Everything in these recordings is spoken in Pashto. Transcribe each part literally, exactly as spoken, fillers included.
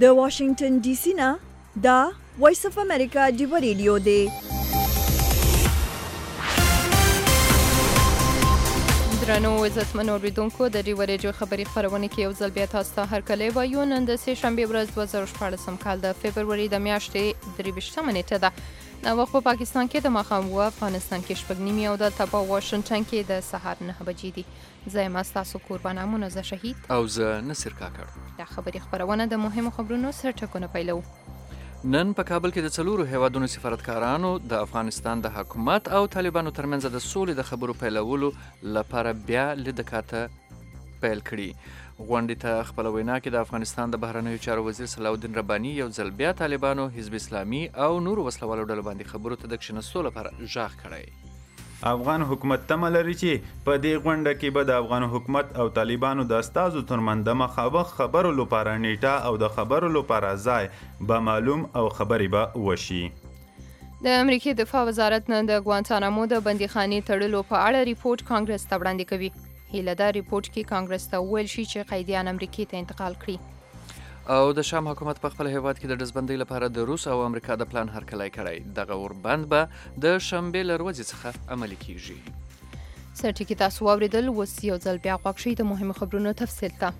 د واشنگټن ډي سي نه دا وایس اف امریکا ډیو ریډیو دی. درنو عزتمنو اوریدونکو د ډیو ریډیو خبري خبرونه کې یو ځل بیا تاسو ته هرکلی وایو. نن د سه شنبه ورځ دوه زره شپاړسم کال د فبروري د میاشتې درې ویشتمه نیټه ده. نو وخت په پاکستان کې د ماښام و، افغانستان کې شپږ نیمې او دلته په واشنګټن کې د سهار نه بجې دي. زه یم ستاسو قربانه منزه شهید او زه نصر کاکړ. دا خبري خبرونه د مهمو خبرونو سرټکونه پیلو. نن په کابل کې د څلورو هیوادونو سفارتکارانو د افغانستان د حکومت او طالبانو ترمنځ د سولې د خبرو پیلولو لپاره بیا لیدکاته پیل کړي. غونډې ته خپل وینا کې د افغانستان د بهرنیو چارو وزیر صلاح الدین رباني یو ځل بیا طالبانو، حزب اسلامي او نورو وسلوالو ډلو باندې خبرو ته د کښېنستو لپاره غږ کړی. افغان حکومت تمه لري چې په دې غونډه کې به د افغان حکومت او طالبانو د استازو ترمنځ د مخامخ خبرو لپاره نیټه او د خبرو لپاره ځای به معلوم او خبرې به وشي. د امریکای دفاع وزارت نن د ګوانتانامو د بندیخانې تړلو په اړه ریپورت کانګرس ته وړاندې کوي. هیله ده ریپورت کې کانګرس ته وویل شي چې قیدیان امریکای ته انتقال کړي. او د شام حکومت په خپل هیواد کې د ډزبندۍ لپاره د روس او امریکا د پلان هرکلی کړی. دغه اوربند به د شنبې له ورځې څخه عملي کیږي. سرټکي تاسو واوریدل، اوس یو ځل بیا غوږ شئ د مهمو خبرونو تفصیل ته.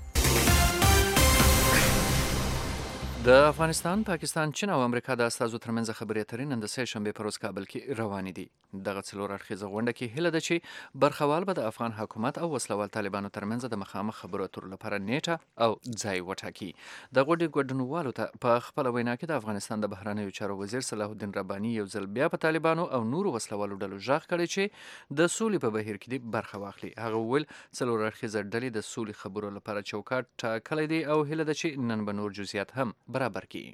د افغانستان، پاکستان، چین او امریکا د استازو ترمنځ خبرې اترې نن د سه شنبې په ورځ کابل کې روانې دي. دغه څلور اړخیزه غونډه کې هیله ده چې برخوال به د افغان حکومت او وسلوال طالبانو ترمنځ د مخامخ خبرو اترو لپاره نیټه او ځای وټاکي. د غونډې ګډونوالو ته په خپل وینا کې د افغانستان د بهرنیو چارو وزیر صلاح الدین رباني یو ځل بیا په طالبانو او نورو وسلوالو ډلو غږ کړی چې د سولې په بهیر کې دې برخه واخلي. هغه وویل څلور اړخیزه ډلې د سولې خبرو لپاره چوکاټ ټاکلی دی او هیله ده چې نن به نور جزئیات هم برابر کړي.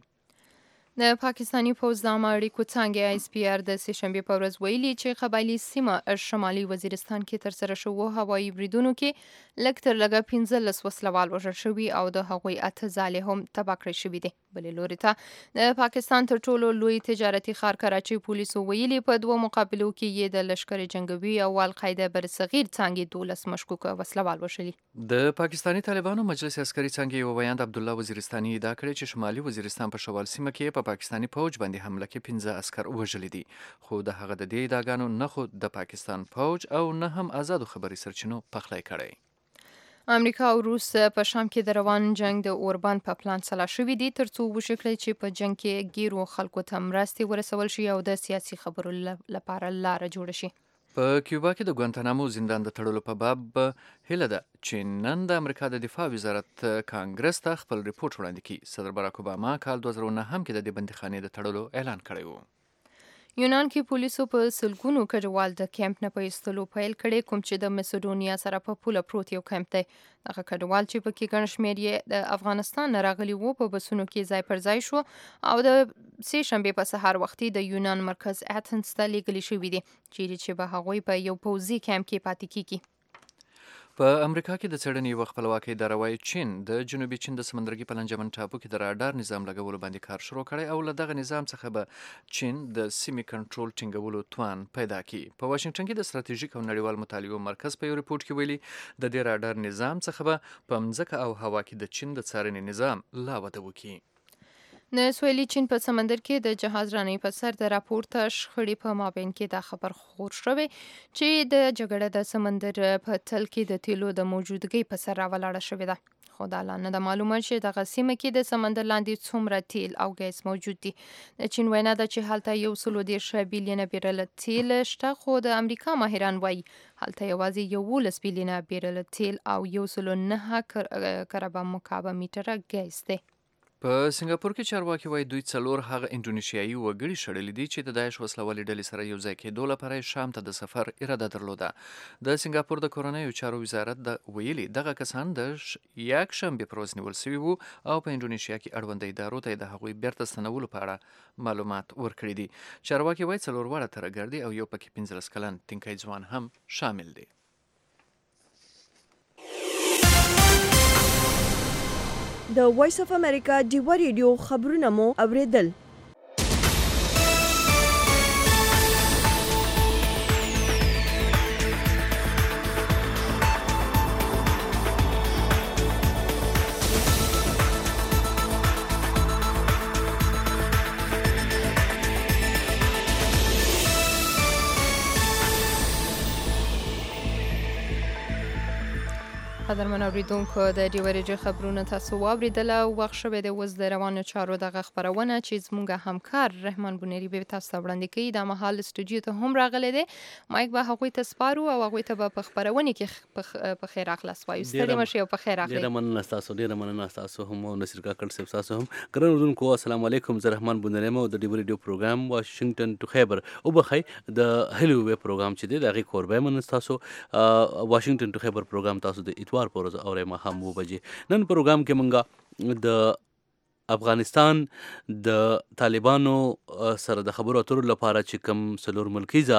د پاکستانی پوځ د عامه اړیکو څانګې ایس پی آر د سه شنبې په ورځ ویلي چې قبایلي سیمه شمالي وزیرستان کې ترسره شوو هوایي بریدونو کې لږ تر لږه پنځلس وسلوال وژل شوي او د هغوی اته ځالې هم تباه کړل شوي دي. بلې لوري ته د پاکستان تر ټولو لوی تجارتي ښار کراچۍ پولیسو ویلي په دوه مقابلو کې یې د لشکر جنګوي او القاعده برصغیر څانګې دولس مشکوکه وسلوال وژلي. د پاکستانی طالبانو مجلس عسکري څانګې یو ویاند عبدالله وزیرستاني ادعا کړې چې شمالي وزیرستان په شوال سیمه کې په پاکستانی پوج باندې حمله کې پنځه عسکر وژلي دي. خو د هغه د دې ادعاګانو نه خو د پاکستان پوج او نه هم آزادو خبري سرچینو پخلی کړی. امریکا او روس په شام کې د روان جنگ د اوربند په پلان سلا شوي دي ترڅو وشي کړي چې په جنگ کې ګیرو خلکو ته مرستې ورسول شي او د سیاسي خبرو لپاره لاره جوړه شي. په کیوبا کې د ګوانتانامو زندان د تړلو په باب هیله ده چې نن د امریکا د دفاع وزارت کانګرس ته خپل ریپورت وړاندې کړي. صدر باراک اوباما کال دوه زره نه هم کې د دې بندیخانې د تړلو اعلان کړی و. یونان کې پولیسو په سلګونو کډوال د کیمپ نه په ایستلو پیل کړی، کوم چې د مسډونیا سره په پوله پروت یو کیمپ دی. دغه کډوال چې پکې ګڼ شمېر یې د افغانستان نه راغلي وو په بسونو کې ځای پر ځای شو او د سه شنبې په سهار وختي د یونان مرکز اثنز ته لیږلي شوي دي چیرې چې به هغوی په یو پوځي کیمپ کې پاتې کیږي. په امریکا کې د څېړنې یوه خپلواکه اداره وايي چین د جنوبي چین د سمندرګي په لنجمن ټاپو کې د راډار نظام لګولو باندې کار شروع کړی او له دغه نظام څخه به چین د سیمې کنټرول ټینګولو توان پیدا کړي. په واشنګټن کې د ستراتیژیک او نړیوال مطالعو مرکز په یو ریپورت کې ویلي د دې راډار نظام څخه به په مځکه او هوا کې د چین د څارنې نظام لا وده وکړي. د سویلي چین په سمندر کې د جهاز رانۍ په سر د راپورته شخړې په مابین کې دا خبر خور شوی چې د جګړه د سمندر په تل کې د تیلو د موجودګۍ په سر راولاړه شوې ده. خو دا لا نه ده معلومه چې دغه سیمه کې د سمندر لاندې څومره تیل او ګیس موجود دي. د چین وینا ده چې هلته یو سلو دېرش بیلیونه بیرل تیل شته، خو د امریکا ماهران وایي هلته یوازې یولس بیلیونه بیرل تیل او یو سلو نهه کربه مکعب میټره ګیس دی. په سنگاپور کې چارواکي وایي دوی څلور هغه انډونیشیایي وګړي شړلي دي چې د داعش وسلوالې ډلې سره یو ځای کېدو لپاره شام ته د سفر اراده درلوده. د سنگاپور د کورنیو چارو وزارت د ویلي دغه کسان د یک شنبې پر ورځ نیول شوي وو او په انډونیشیا کې اړونده ادارو ته د هغوی بیرته ستنولو په اړه معلومات ورکړي دي. چارواکي وایي څلور واړه ترهګر دي او یو پکې پنځلس کلن تنکي ځوان هم شامل دی. د وایس اف امریکا ډیو ریډیو خبرونه مو اوریدل. قدرمن اوریدونکو د ډیورېجه خبرونه تاسو واوریدله. وخت شوی دی اوس د روانو چارو دغه خبرونه چې زموږ همکار رحمان بونیری به تاسو ته وړاندې کوي. دا مهال استودیو ته هم راغلی دی. مایک به هغوی ته سپارو او هغوی ته به په خبرونه کې په خیر اخلاص وایو. ستړي مشي او په خیر اخلي. ډیره مننه تاسو ډیره مننه تاسو هم او نصیر کاکړ صاحب تاسو هم ګران اوریدونکو السلام علیکم. زه رحمان بونیری مو د ډیورېډیو پروګرام واشنگټن ټو خیبر او بخای د هلو وی پروګرام چې دی دغه کوربه من تاسو واشنگټن ټو خیبر پروګرام تاسو د اتوار پر ورځ اورې ما هم وبجې. نن پروګرام کې مونږه د افغانستان د طالبانو سره د خبرو اترو لپاره چې کوم سلور ملکیزه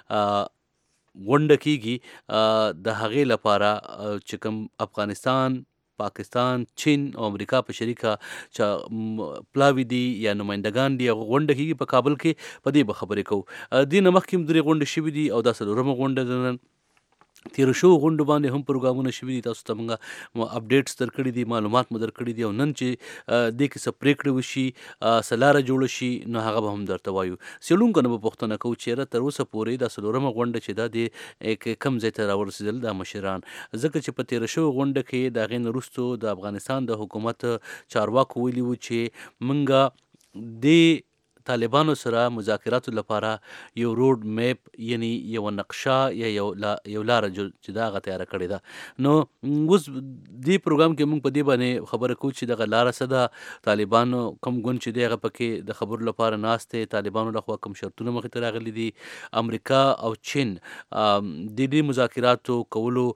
غونډه کیږي د هغې لپاره چې کوم افغانستان پاکستان چین او امریکا په شریکه چې پلاوی دي یا نمائندگان دي غونډه کیږي په کابل کې په دې به خبرې کوو. دې نه مخکې درې غونډې شوي دي او دا څلورمه غونډه ده. نن تیر شو غونډو باندې هم پروګرامونه شوي دي تاسو ته موږ اپډیټس درکړي دي معلومات مو درکړي دي او نن چې دې کې څه پریکړې وشي سلاره جوړ شي نو هغه به هم درته وایو. څېړونکو نه به پوښتنه کوو چېرې تر اوسه پورې دا څلورمه غونډه چې دا د کم ځای ته راورسېدل دا مشران ځکه چې په تېره شوې غونډه کې د هغې نه وروستو د افغانستان د حکومت چارواکو ویلي وو چې موږ د طالبانو سره مذاکراتو لپاره یو روډ میپ یعنی یو نقشه یا یو یو لار چې دا غا تیار کړی ده. نو اوس دې پروګرام کې موږ په دې باندې خبره کوو چې دغه لار څه ده طالبانو کوم ګوند چې دی هغه پکې د خبرو لپاره ناست دی طالبانو لخوا کوم شرطونه مخې ته راغلي دي امریکا او چین د دې مذاکراتو کولو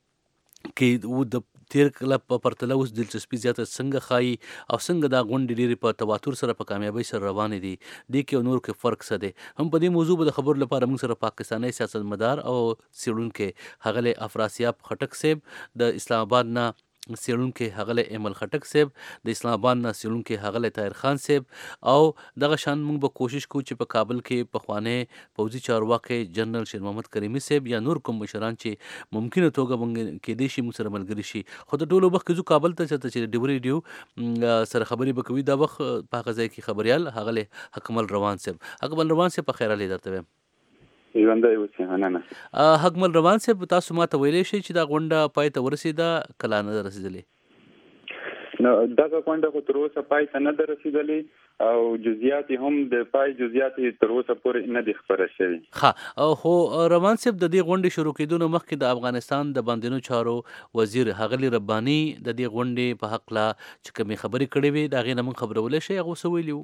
کې د تیر کله په پرتله اوس دلچسپي زیاته څنګه ښایي او څنګه دا غونډې ډېرې په تواتر سره په کامیابۍ سره روانې دي دې کې نور کې فرق څه دی. هم په دې موضوع به د خبرو لپاره موږ سره پاکستاني سیاستمدار او څېړونکی ښاغلی افراسیاب خټک صاحب د اسلام آباد نه څېړونکی ښاغلی ایمل خټک صاحب د اسلام آباد نه څېړونکی ښاغلی طاهر خان صاحب او دغه شان موږ به کوشش کوو چې په کابل کې پخوانی پوځي چارواکی جنرال شیر محمد کریمي صاحب یا نور کوم مشران چې ممکنه توګه موږ کېدای شي موږ سره ملګري شي. خو د ټولو وخت کې ځو کابل ته چې ډیورېډیو سره خبرې به کوي دا وخت په هغه ځای کې خبریال ښاغلی حکمل روان صاحب. حکمل روان صاحب په خیر علي درته وایم. ژوندی اوسې مننه. حکمل روان صاحب تاسو ما ته ویلی شئ چې دا غونډه پای ته ورسېده کله نه ده رسېدلې؟ نو دغه غونډه خو تر اوسه پای ته نه ده رسېدلې او جزئیات هم د پای جزئیات تر اوسه پورې نه دي خپاره شوي. ښه خو روان صاحب د دې غونډې شروع کېدو نه مخکې د افغانستان د باندینو چارو وزیر ښاغلي رباني د دې غونډې په هکله چې کومې خبرې کړې وې د هغې نه موږ خبرولی شئ هغه څه ویلي وو؟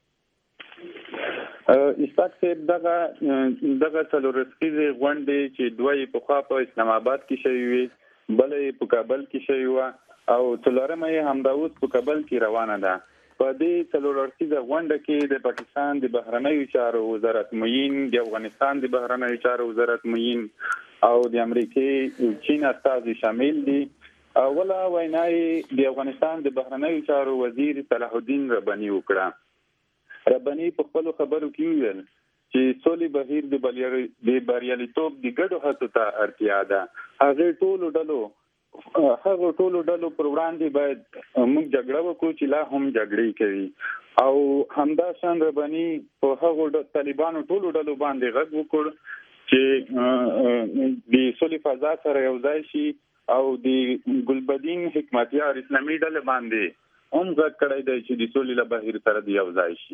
اشفاق صاحب دغه دغه څلور ورځې غونډې چې دوه یې پخوا په اسلام آباد کې شوې وې بله یې په کابل کې شوې وه او څلورمه یې همدا اوس په کابل کې روانه ده. په دې څلور ورځې غونډه کې د پاکستان د بهرنیو چارو وزارت معین د افغانستان د بهرنیو چارو وزارت معین او د امریکای چین استازي شامل دي. اوله وینا یې د افغانستان د بهرنیو چارو وزیر صلاح الدین رباني وکړه. رباني په خپلو خبرو کې ویل چې سولې بهیر د بریالیتوب د ګډو هڅو ته اړتیا ده. هغې ټولو ډلو هغه ټولو ډلو پر وړاندې باید موږ جګړه وکړو چې لا هم جګړې کوي او همدا شان رباني په هغو طالبانو ټولو ډلو باندې غږ وکړ چې د سولې فضا سره یو ځای شي او د ګلبدین حکمتیار اسلامي ډلې باندې هم غږ کړی دی چې د سولې له بهیر سره د یو ځای شي.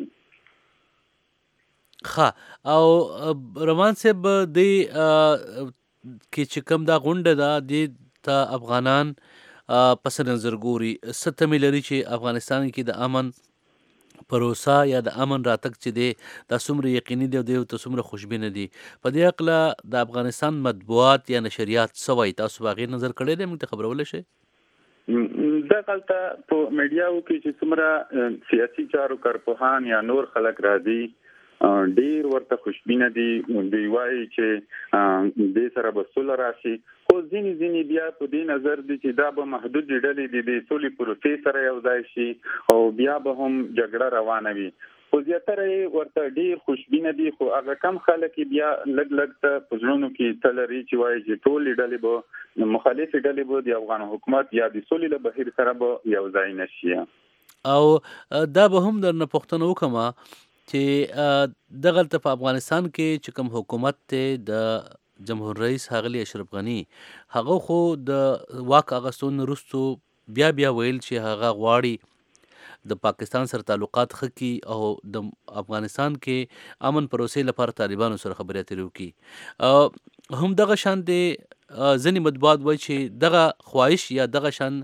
ښه او روان صاحب د کې چې کوم دا غونډه ده دې ته افغانان پس نظر ګوري څه تمې لري چې افغانستان کې د امن پروسه یا د امن راتګ چې دی دا څومره یقیني دی او دی ته څومره خوشبینه دي. په دې هکله د افغانستان مطبوعات یا نشریات څه وایي تاسو په هغې نظر کړی دی موږ ته خبرولی شئ؟ دغلته په میډیاو کې چې څومره سیاسي چارو کارپوهان یا نور خلک راځي ډیر ورته خوشبینه دي. دوی وایي چې دې سره به سوله راشي خو ځینې ځینې بیا په دې نظر دي چې دا به محدود ډلې دي د سولې پروسې سره یو ځای شي او بیا به هم جګړه روانه وي. خو زیاتره یې ورته ډیر خوشبینه دي خو هغه کم خلک بیا لږ لږ ته په زړونو کې څه لري چې وایي چې ټولې ډلې به مخالفې ډلې به د افغان حکومت یا د سولې له بهیر سره به یو ځای نه شي. او دا به هم درنه پوښتنه وکړم چې دغلته په افغانستان کې چې کوم حکومت دی د جمهور رئیس ښاغلی اشرف غني هغه خو د واک اخیستون وروستو بیا بیا ویل چې هغه غواړي د پاکستان سره تعلقات ښه کړي او د افغانستان کې امن پروسې لپاره طالبانو سره خبرې اترې وکړي. هم دغه شان د ځینې مطبوعات وایي چې دغه خواهش یا دغه شان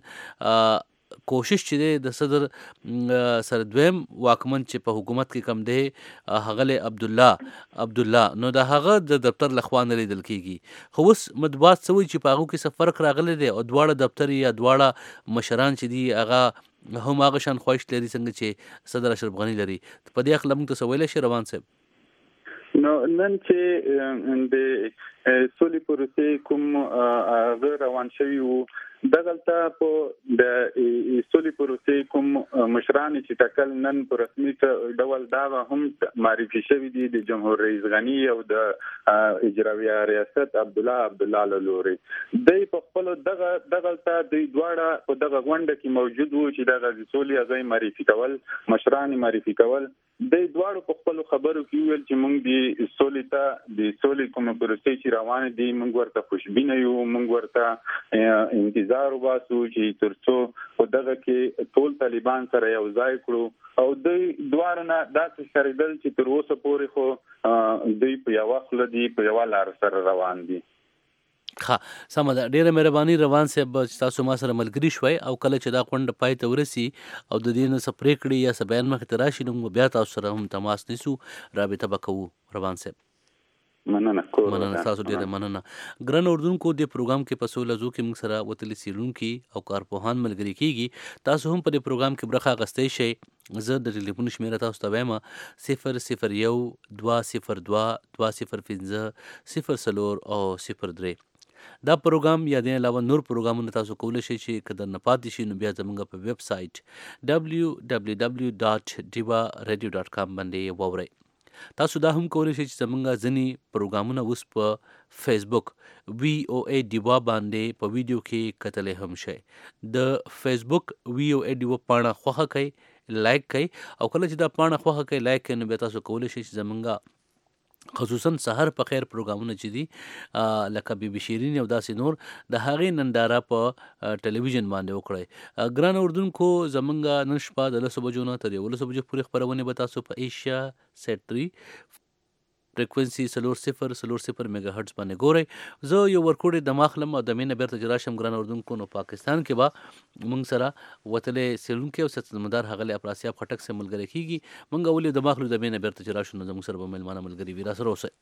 کوشش چې دی د صدر سره دویم واکمن چې په حکومت کې کم دی ښاغلی عبدالله عبدالله نو د هغه د دفتر لخوا نه لیدل کیږي. خو اوس مطبوعات څه وایي چې په هغو کې څه فرق راغلی دی او دواړه دفتر یا دواړه مشران چې دي هغه هم هغه شان خواهش لري څنګه چې صدر اشرف غني لري. په دې اړه موږ ته څه ویلی شي روان صاحب؟ نو نن چې د سولې پروسې کوم هغه روان شوي وو دغلته په د سولې پروسې کوم مشران چې ټاکل نن په رسمي ډول دا هم معرفي شوي دي د جمهور رئیس غني او د اجرایه ریاست عبدالله عبدالله له لورې دوی په خپلو دغه دغلته دوی دواړه په دغه غونډه کې موجود وو چې دغه د سولې هغه معرفي کول مشران معرفي کول دوی دواړو په خپلو خبرو کې ویل چې موږ د سولې ته د سولې کومه پروسې چې روانه دي موږ ورته خوشبینه یو موږ ورته انتظار وباسو چې تر څو په دغه کې ټول طالبان سره یو ځای کړو او دوی دواړه نه داسې ښکارېدل چې تر اوسه پورې خو دوی په یوه خوله دي په یوه لار سره روان دي. ښه سمه ده، ډېره مهرباني روان صاحب چې تاسو ما سره ملګري شوئ او کله چې دا غونډه پای ته ورسي او د دې نه څه پرېکړې یا څه بیان مخې ته راشي نو بیا تاسو سره هم تماس نیسو، رابطه به کوو. روان صاحب مننه مننه تاسو ډیره مننه. ګران اردوونکو د پروګرام کې په څو لحظو کې موږ سره وتلي څیړونکي او کارپوهان ملګري کیږي. تاسو هم په دې پروګرام کې برخه اخیستی شئ. زه د ټلیفون شمیره تاسو ته وایم صفر صفر یو دوه صفر دوه دوه صفر پنځه صفر څلور او صفر درې. دا پروګرام یا د علاوه نور پروګرامونه تاسو کولی شئ چې که درنه پاتې شي نو بیا زموږ په ویب سایټ ډبلیو ډبلیو ډبلیو ډاټ ډیوا ریډیو ډاټ کام باندې واورئ. تاسو دا هم کولی شئ چې زموږ ځینې پروګرامونه اوس په فیسبوک وی او ای ډیوا باندې په ویډیو کې کتلی هم شئ. د فیسبوک وی او ای ډیوا پاڼه خوښه کړئ، لایک کړئ او کله چې دا پاڼه خوښه کړئ لایک کړئ نو بیا تاسو کولی شئ چې زموږ خصوصا سحر په خیر پروګرامونه چې دي لکه بی بی شیرین او داسې نور د هغې ننداره په ټلویزیون باندې وکړئ. ګران اردوونکو زمونږ نن شپه د لسو بجو نه تر یولسو بجو پورې خپرونې به تاسو په ایشیا سیټ تھری فریکوینسي څلور صفر څلور صفر میگا هرټز باندې ګورئ. زه یو ورکوډې د ماخلم او د مینه بیرته چې راشم ګران اردوونکو نو پاکستان کې به موږ سره وتلی څېړونکی او سیاستمدار ښاغلی افراسیاب خټک صاحب ملګری کېږي. موږ ولې د ماخلو د مینه بیرته چې راشو نو زموږ سره به میلمانه ملګري وي. راسره اوسئ.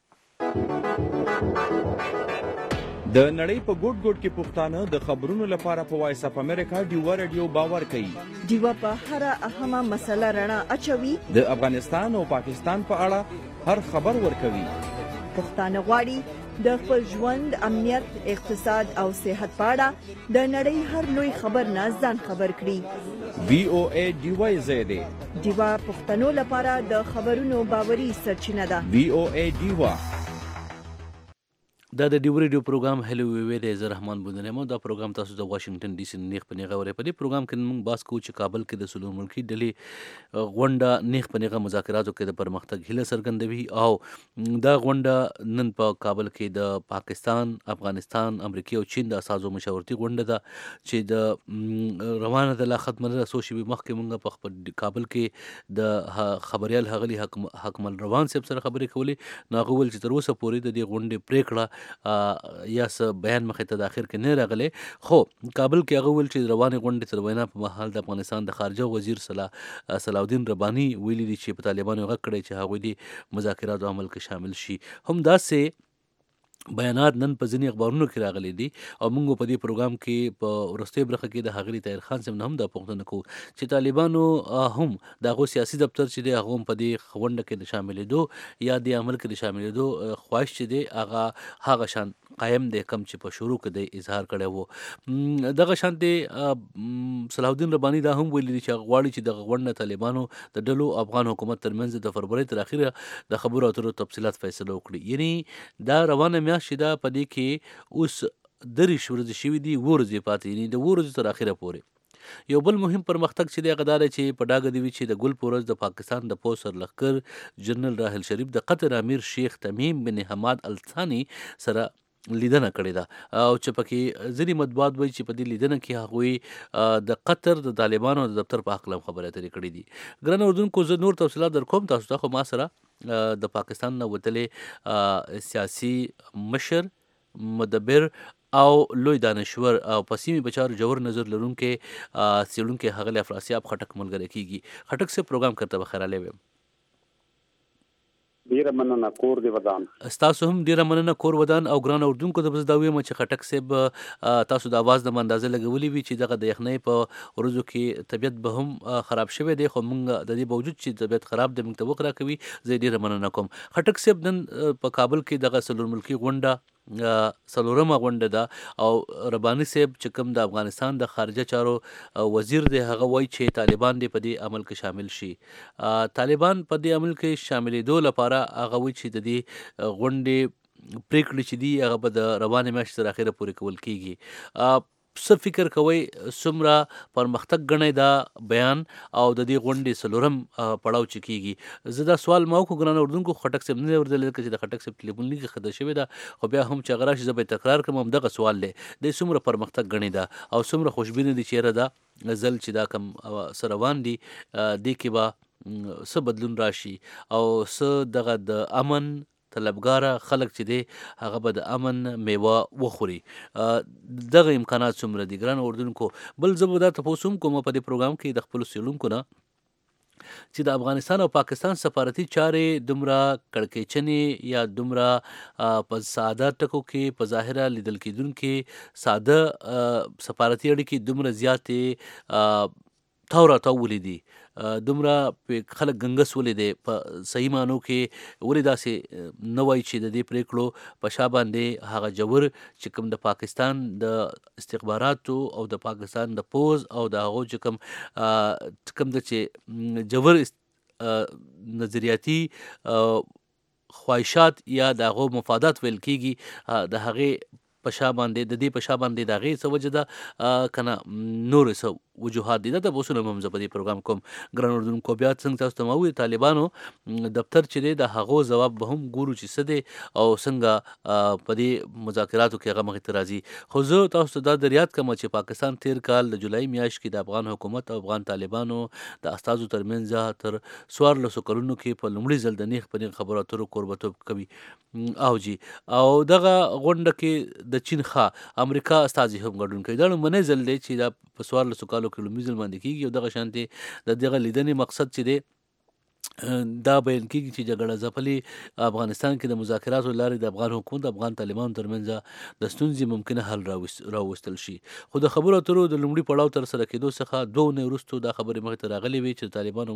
د نړۍ په ګوټ ګوټ کې پښتانه د خبرونو لپاره په وایس اف امریکا ډیوا رادیو باور کوي. ډیوا په هر اهمه مسله رڼا اچوي. د افغانستان او پاکستان په اړه هر خبر ورکوي. پښتانه غواړي د خپل ژوند، امنیت، اقتصاد او صحت په اړه د نړۍ هر لوی خبر نه ځان خبر کړي. وی او ای ډیوا زیاده ډیوا پښتنو لپاره د خبرونو باوري سرچینه ده. وی او ای ډیوا دا د ډیو ریډیو پروګرام هلو وی دی. زه رحمان بودنیم او دا پروګرام تاسو د واشنگټن ډي سي نیغ په نیغه اورئ. په دې پروګرام کې موږ بحث کوو چې کابل کې د څلور ملکي ډلې غونډه نیغ په نیغه مذاکراتو کې د پرمختګ هیله څرګندوي او دا غونډه نن په کابل کې د پاکستان، افغانستان، امریکا او چین د اساسو مشاورتي غونډه ده چې د روانه د لا ختم نه رسو شوي. مخکې موږ په خپل کابل کې د خبريال ښاغلي حکمل روان صاحب سره خبرې کولې. نو هغه وویل چې تر اوسه پورې د دې غونډې پرېکړه یا څه بیان مخې ته د اخر کې نه راغلی. خو کابل کې هغه ویل چې د روانې غونډې تر وینا په مهال د افغانستان د خارجه وزیر صلاح الدین رباني ویلي دي چې په طالبانو غږ کړی چې هغوی د مذاکراتو عمل کې شامل شي. هم داسې بیانات نن په ځینې اخبارونو کې راغلي دي او موږ په دې پروګرام کې په وروستۍ برخه کې د ښاغلي طاهر خان صاحب نه هم دا پوښتنه کوو چې طالبانو هم د هغو سیاسي دفتر چې دی هغه هم په دې غونډه کې د شاملېدو یا د عمل کې د شاملېدو خواهش چې دی هغه هغه شان قایم دی کم چې په شروع کې دی اظهار کړی و. دغه شانتې صلاح الدین رباني دا هم ویلي دي چې هغه غواړي چې دغه غونډه طالبانو د ډلو افغان حکومت ترمنځ د فبرورۍ تر اخره د خبرو اترو تفصیلات فیصله وکړي. یعنی دا روانه میاشت چې دا په دې کې اوس دېرش ورځې شوي دي، اووه ورځې پاتې، یعنې د اووه ورځې تر اخره پورې یو بل مهم پرمختګ چې دی هغه دا دی چې په ډاګه دی وي چې د ګل په ورځ د پاکستان د پوځ سرلښکر جنرال راحل شریف د قطر امیر شیخ تمیم بن حماد الثاني سره لیدنه کړې ده او چې پکې ځینې مطبوعات وایي چې په دې لیدنه کې هغوی د قطر د طالبانو د دفتر په حق هم خبرې اترې کړې دي. ګرانو اردوونکو زه نور تفصیلات در کوم، تاسو ته خو ما سره د پاکستان نه وتلې سیاسي مشر، مدبر او لوی دانشور او په سیمې بچارو جوور نظر لرونکي څېړونکي ښاغلی افراسیاب خټک ملګری کیږي. خټک صاحب پروګرام کرته بخیر علی ویم. ډیره مننه کور دی ودان. تاسو هم ډیره مننه کور ودان. او ګران اردوونکو د بس دا ویم چې خټک صاحب تاسو د اواز د اندازه لګولې وي چې دغه د یخنۍ په ورځو کې طبیعت به هم خراب شوی دی، خو موږ د دې باوجود چې طبیعت خراب دی موږ ته وخت راکوي. زه ډیره مننه کوم. خټک صاحب نن په کابل کې دغه څلور ملکي غونډه څلورمه غونډه ده او رباني صاحب چې کوم د افغانستان د خارجه چارو وزیر دی هغه وایي چې طالبان دې په دې عمل کې شامل شي. طالبان په دې عمل کې شاملېدو لپاره هغه وایي چې د دې غونډې پریکړې چې دي هغه به د روانې میاشتې تر اخره پورې کول کیږي. څه فکر کوئ څومره پرمختګ ګڼئ دا بیان او د دې غونډې څلورم پړاو چې کیږي؟ زه دا سوال ما وکړو ګرانو اردوونکو، خټک صاحب نه اورېدلی لکه چې د خټک صاحب ټلیفون لیکه ښده شوې ده، خو بیا هم چې هغه راشي زه به یې تکرار کړم. همدغه سوال دی دی څومره پرمختګ ګڼي دا او څومره خوشبینه دي چې یاره دا ځل چې دا کم څه روان دي دې کې به څه بدلون راشي او څه دغه د امن طلبګاره خلک چې دی هغه به د امن میوه وخوري. دغه امکانات څومره دي ګرانو اردوونکو؟ بل زه به دا تپوس هم کوم په دې پروګرام کې د خپلو څېړونکو نه چې د افغانستان او پاکستان سفارتي چارې دومره کړکېچنې یا دومره په ساده ټکو کې په ظاهره لیدل کېدونکې ساده سفارتي اړیکې دومره زیاتې تاو راتاو ولیدي، دومره په خلک ګنګس ولیدې، په صحیح معنو کې ولې داسې نه وایي چې د دې پرېکړو په شا باندې هغه جوور چې کوم د پاکستان د استخباراتو او د پاکستان د پوز او د هغو چې کوم کوم د چې جوور نظریاتي خواهشات یا د هغو مفادات ویل کېږي د هغې په شا باندې د دې په شا باندې د هغې څه وجه ده که نه نورې څه وجوهات دي. دا تپوسونه هم زه په دې پروګرام کوم ګران اردوونکو. بیا څنګه تاسو ته ما وویل طالبانو دفتر چې دی د هغو ځواب به هم ګورو چې څه دی او څنګه په دې مذاکراتو کې هغه مخې ته راځي. خو زه تاسو ته دا در یاد کړم چې پاکستان تیر کال د جولای میاشت کې د افغان حکومت او افغان طالبانو د استازو ترمنځ تر څوارلسو کلونو کې په لومړي ځل د نیغ په نیغ خبرو اترو کوربتوب کوي او جی او دغه غونډه کې د چین ښه امریکا استازي هم ګډون کوي. دا لومړنی ځل دی چې دا په څوارلسو کالو کې لومړي ځل باندې کېږي او دغه شانتې د دغه لیدنې مقصد چې دی دا بیان کېږي چې جګړه ځپلي افغانستان کې د مذاکراتو له لارې د افغان حکومت د افغان طالبانو ترمنځ د ستونزې ممکنه حل راوستل شي. خو د خبرو اترو د لومړي پړاو تر سره کېدو څخه دوه اونۍ وروستو دا خبرې مخې ته راغلې وې چې د طالبانو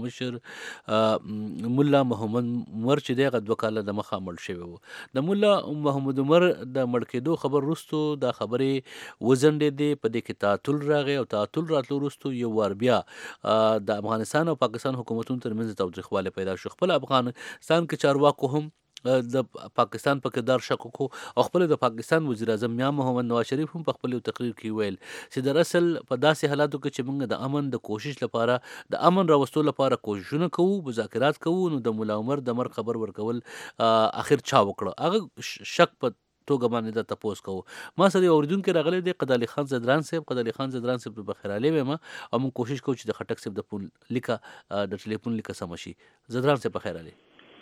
مشر ملا محمد عمر چې دی هغه دوه کاله د مخه مړ شوی و. د ملا محمد عمر د مړ کېدو خبر وروستو دا خبرې وځنډېدې، په دې کې تعطل راغی او تعطل راتلو وروستو یو وار بیا د افغانستان او پاکستان حکومتونو ترمنځ تاوتریخوالی پیدا شو. خپل افغانستان کې چارواکو هم د پاکستان په کردار شک وکړو او خپل د پاکستان وزیر اعظم میاں محمد نواز شریف هم په خپل تقریر کې ویل چې در اصل په داسې حالاتو کې چې موږ د امن د کوشش لپاره د امن راوستو لپاره کوششونه کوو، مذاکرات کوو، نو د ملا عمر د مر خبر ورکول اخر چا وکړه هغه شک په توګه باندې دا تپوس کوو. ما سره یو اورېدونکی راغلی دی قدالي خان زدران صاحب. قدالي خان زدران صاحب ته بخیر علی وایم او موږ کوشش کوو چې د خټک صاحب د فون لیکه د ټلیفون لیکه سمه شي. زدران صاحب بخیر علی.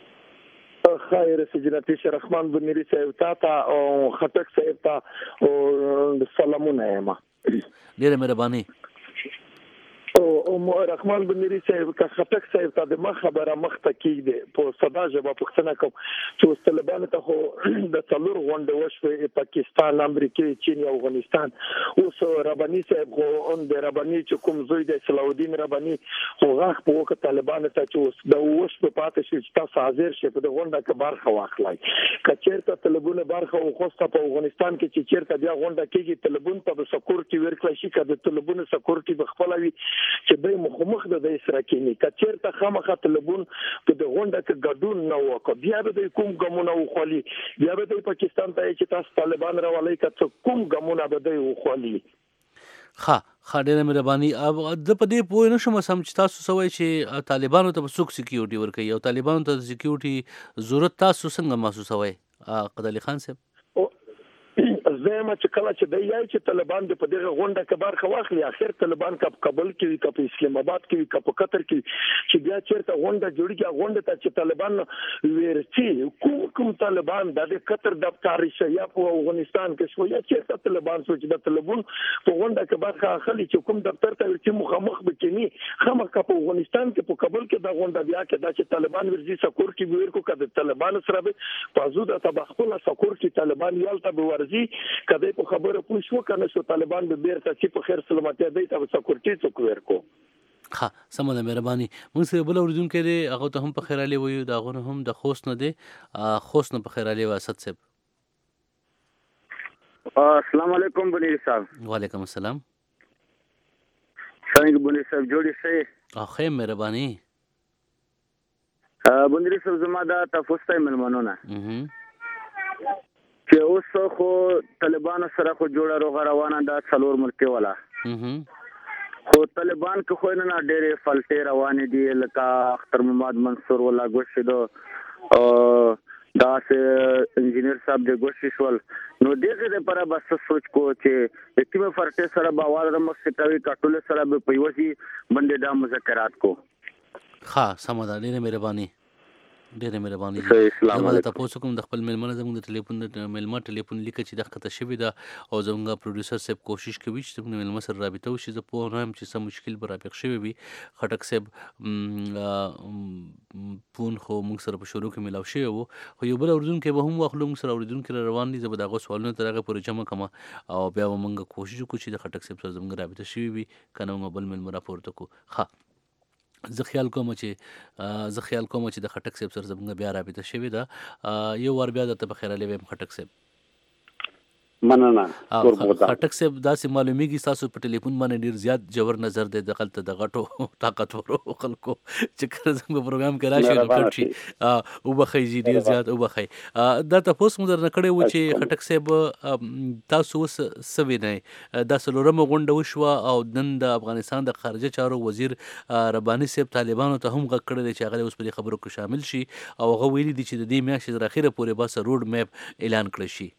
خیر سجنتی شرخمان بنيري صاحب ته او خټک صاحب ته او سلامونه یم. ډېره مهرباني. او رحمان بنيري صاحب کا خټک صاحب ته د مخ خبره مخ ته کېږي په صدا جواب پښتنه کوم چې طالبان ته خو د څلور غونډه وشوي پاکستان، امریکا، چین او افغانستان. اوس رباني صاحب خو ان د رباني چې کوم زوی د صلاح الدین رباني خو غاښ په وخت طالبان ته چې اوس د اوس په پاتې شي چې تاسو حاضر شئ په غونډه کې برخه واخلئ. کچېرته طالبونه برخه وخوسته په افغانستان کې چې چیرته بیا غونډه کېږي طالبون ته د سکیورټي ورکړل شي کله طالبونه سکیورټي بخپلوي چې دوی مخمخ د دې سره کېنی کچېرته خامخا طالبون په د غونډه کې ګډون نه وکړي بیا به د کوم ګمونه وخولي بیا به د پاکستان ته چې تاسو طالبان راولي کڅ کوم ګمونه به دوی وخولي. ها خاډه مهرباني. اب د په دې پوه نه شم سم چې تاسو سوي چې طالبانو ته څوک سکیورټي ورکوي او طالبانو ته سکیورټي ضرورت تاسو څنګه محسوسوي قد علي خان صاحب؟ زما چې کله چې دی یای چې طالبان د په دغه غونډه کې برخه واخلي، اخر طالبان کپ کابل کې کپ اسلام آباد کې کپ قطر کې چې بیا چیرته غونډه جوړیږي، غونډه ته چې طالبان ورچی کوم کوم طالبان د قطر د افکار شیا په افغانستان کې شو یا چیرته طالبان سوچ د طالبان په غونډه کې برخه اخلي چې کوم دفتر ته چې مخامخ بکینی خامخ په افغانستان کې په کابل کې د غونډه بیا کې د چې طالبان ورځي سکور کې ویر کو کده طالبان سره به پازو د تبخل سکور کې طالبان یالته به ورځي کله په خبره پوه شو کنه شو طالبان به بیرته چې په خیر سلامتی دی ته سکورټي څوک ورکو. ها سمه ده مهرباني. موږ سره بل اوریدونکو دی هغه ته هم په خیر علي وایو، دا غو هم د خوست نه دی، خوست نه په خیر علي واسط صاحب. السلام علیکم بنیر صاحب. وعلیکم السلام. څنګه بنیر صاحب جوړی سي؟ اخی مهرباني. بنیر صاحب زما دا تاسو ته ملمنونه. اها چې اوس خو طالبان سره خو جوړه روغه روانه ده څلور ملک ولا. خو طالبان که خو نه ډېرې فلټې روانې دي لکه اختر محمد منصور ولا ګوشیدو او دا سه انجینیر صاحب د ګوشیشول نو دغه لپاره بس سوچ کو چې د کومه فرټه سره باور مخکې کټول سره به پیوځي باندې دا مذاکرات کو. ها سم ده. ډېره مهرباني ډېره مهرباني. اسلام علیکم. تاسو کوم د خپل ملمنه زموږ د ټلیفون د ملما ټلیفون لیک چې د خطه شوی دا او زموږ پروډوسر صاحب کوشش کوي چې زموږ ملما سره رابطه وشي. زه په نوم چې سم مشکل به رابق شوی وي خټک صاحب پون خو موږ سره په شروع کې ملاو شوی وو، خو یو بل اوردون کې به هم واخلو موږ سره اوردون کې روان دي. زه به دغه سوالونه تر هغه پورې جمع کما او بیا موږ کوشش وکړو چې د خټک صاحب سره زموږ رابطه شوی وي کنه موږ بل ملما راپورته کو. ها زه خیال کوم چې زه خیال کوم چې د خټک صاحب سره زموږ بیا رابطه شوی ده. یو ور بیا د ته بخیر علي ویم خټک صاحب. مننه. خټک صاحب داسې معلومیږي تاسو په ټلیفون باندې ډیر زیات جوور نظر دی د غلطه د غټو طاقتورو خلکو چې کله زموږ پروګرام کې راشي نو کټ شي او بخی جی ډیر زیات او بخی. دا تاسو مو درنه کړی و چې خټک صاحب تاسو وس سوي نه دا سلورمه غونډه وشوه او نن د افغانستان د خارجه چارو وزیر رباني صاحب طالبانو ته هم غږ کړی چې هغه اوس په خبرو کې شامل شي او هغه ویلي دي چې د دې میاشتې تر اخره پورې بس روډ میپ اعلان کړی شي.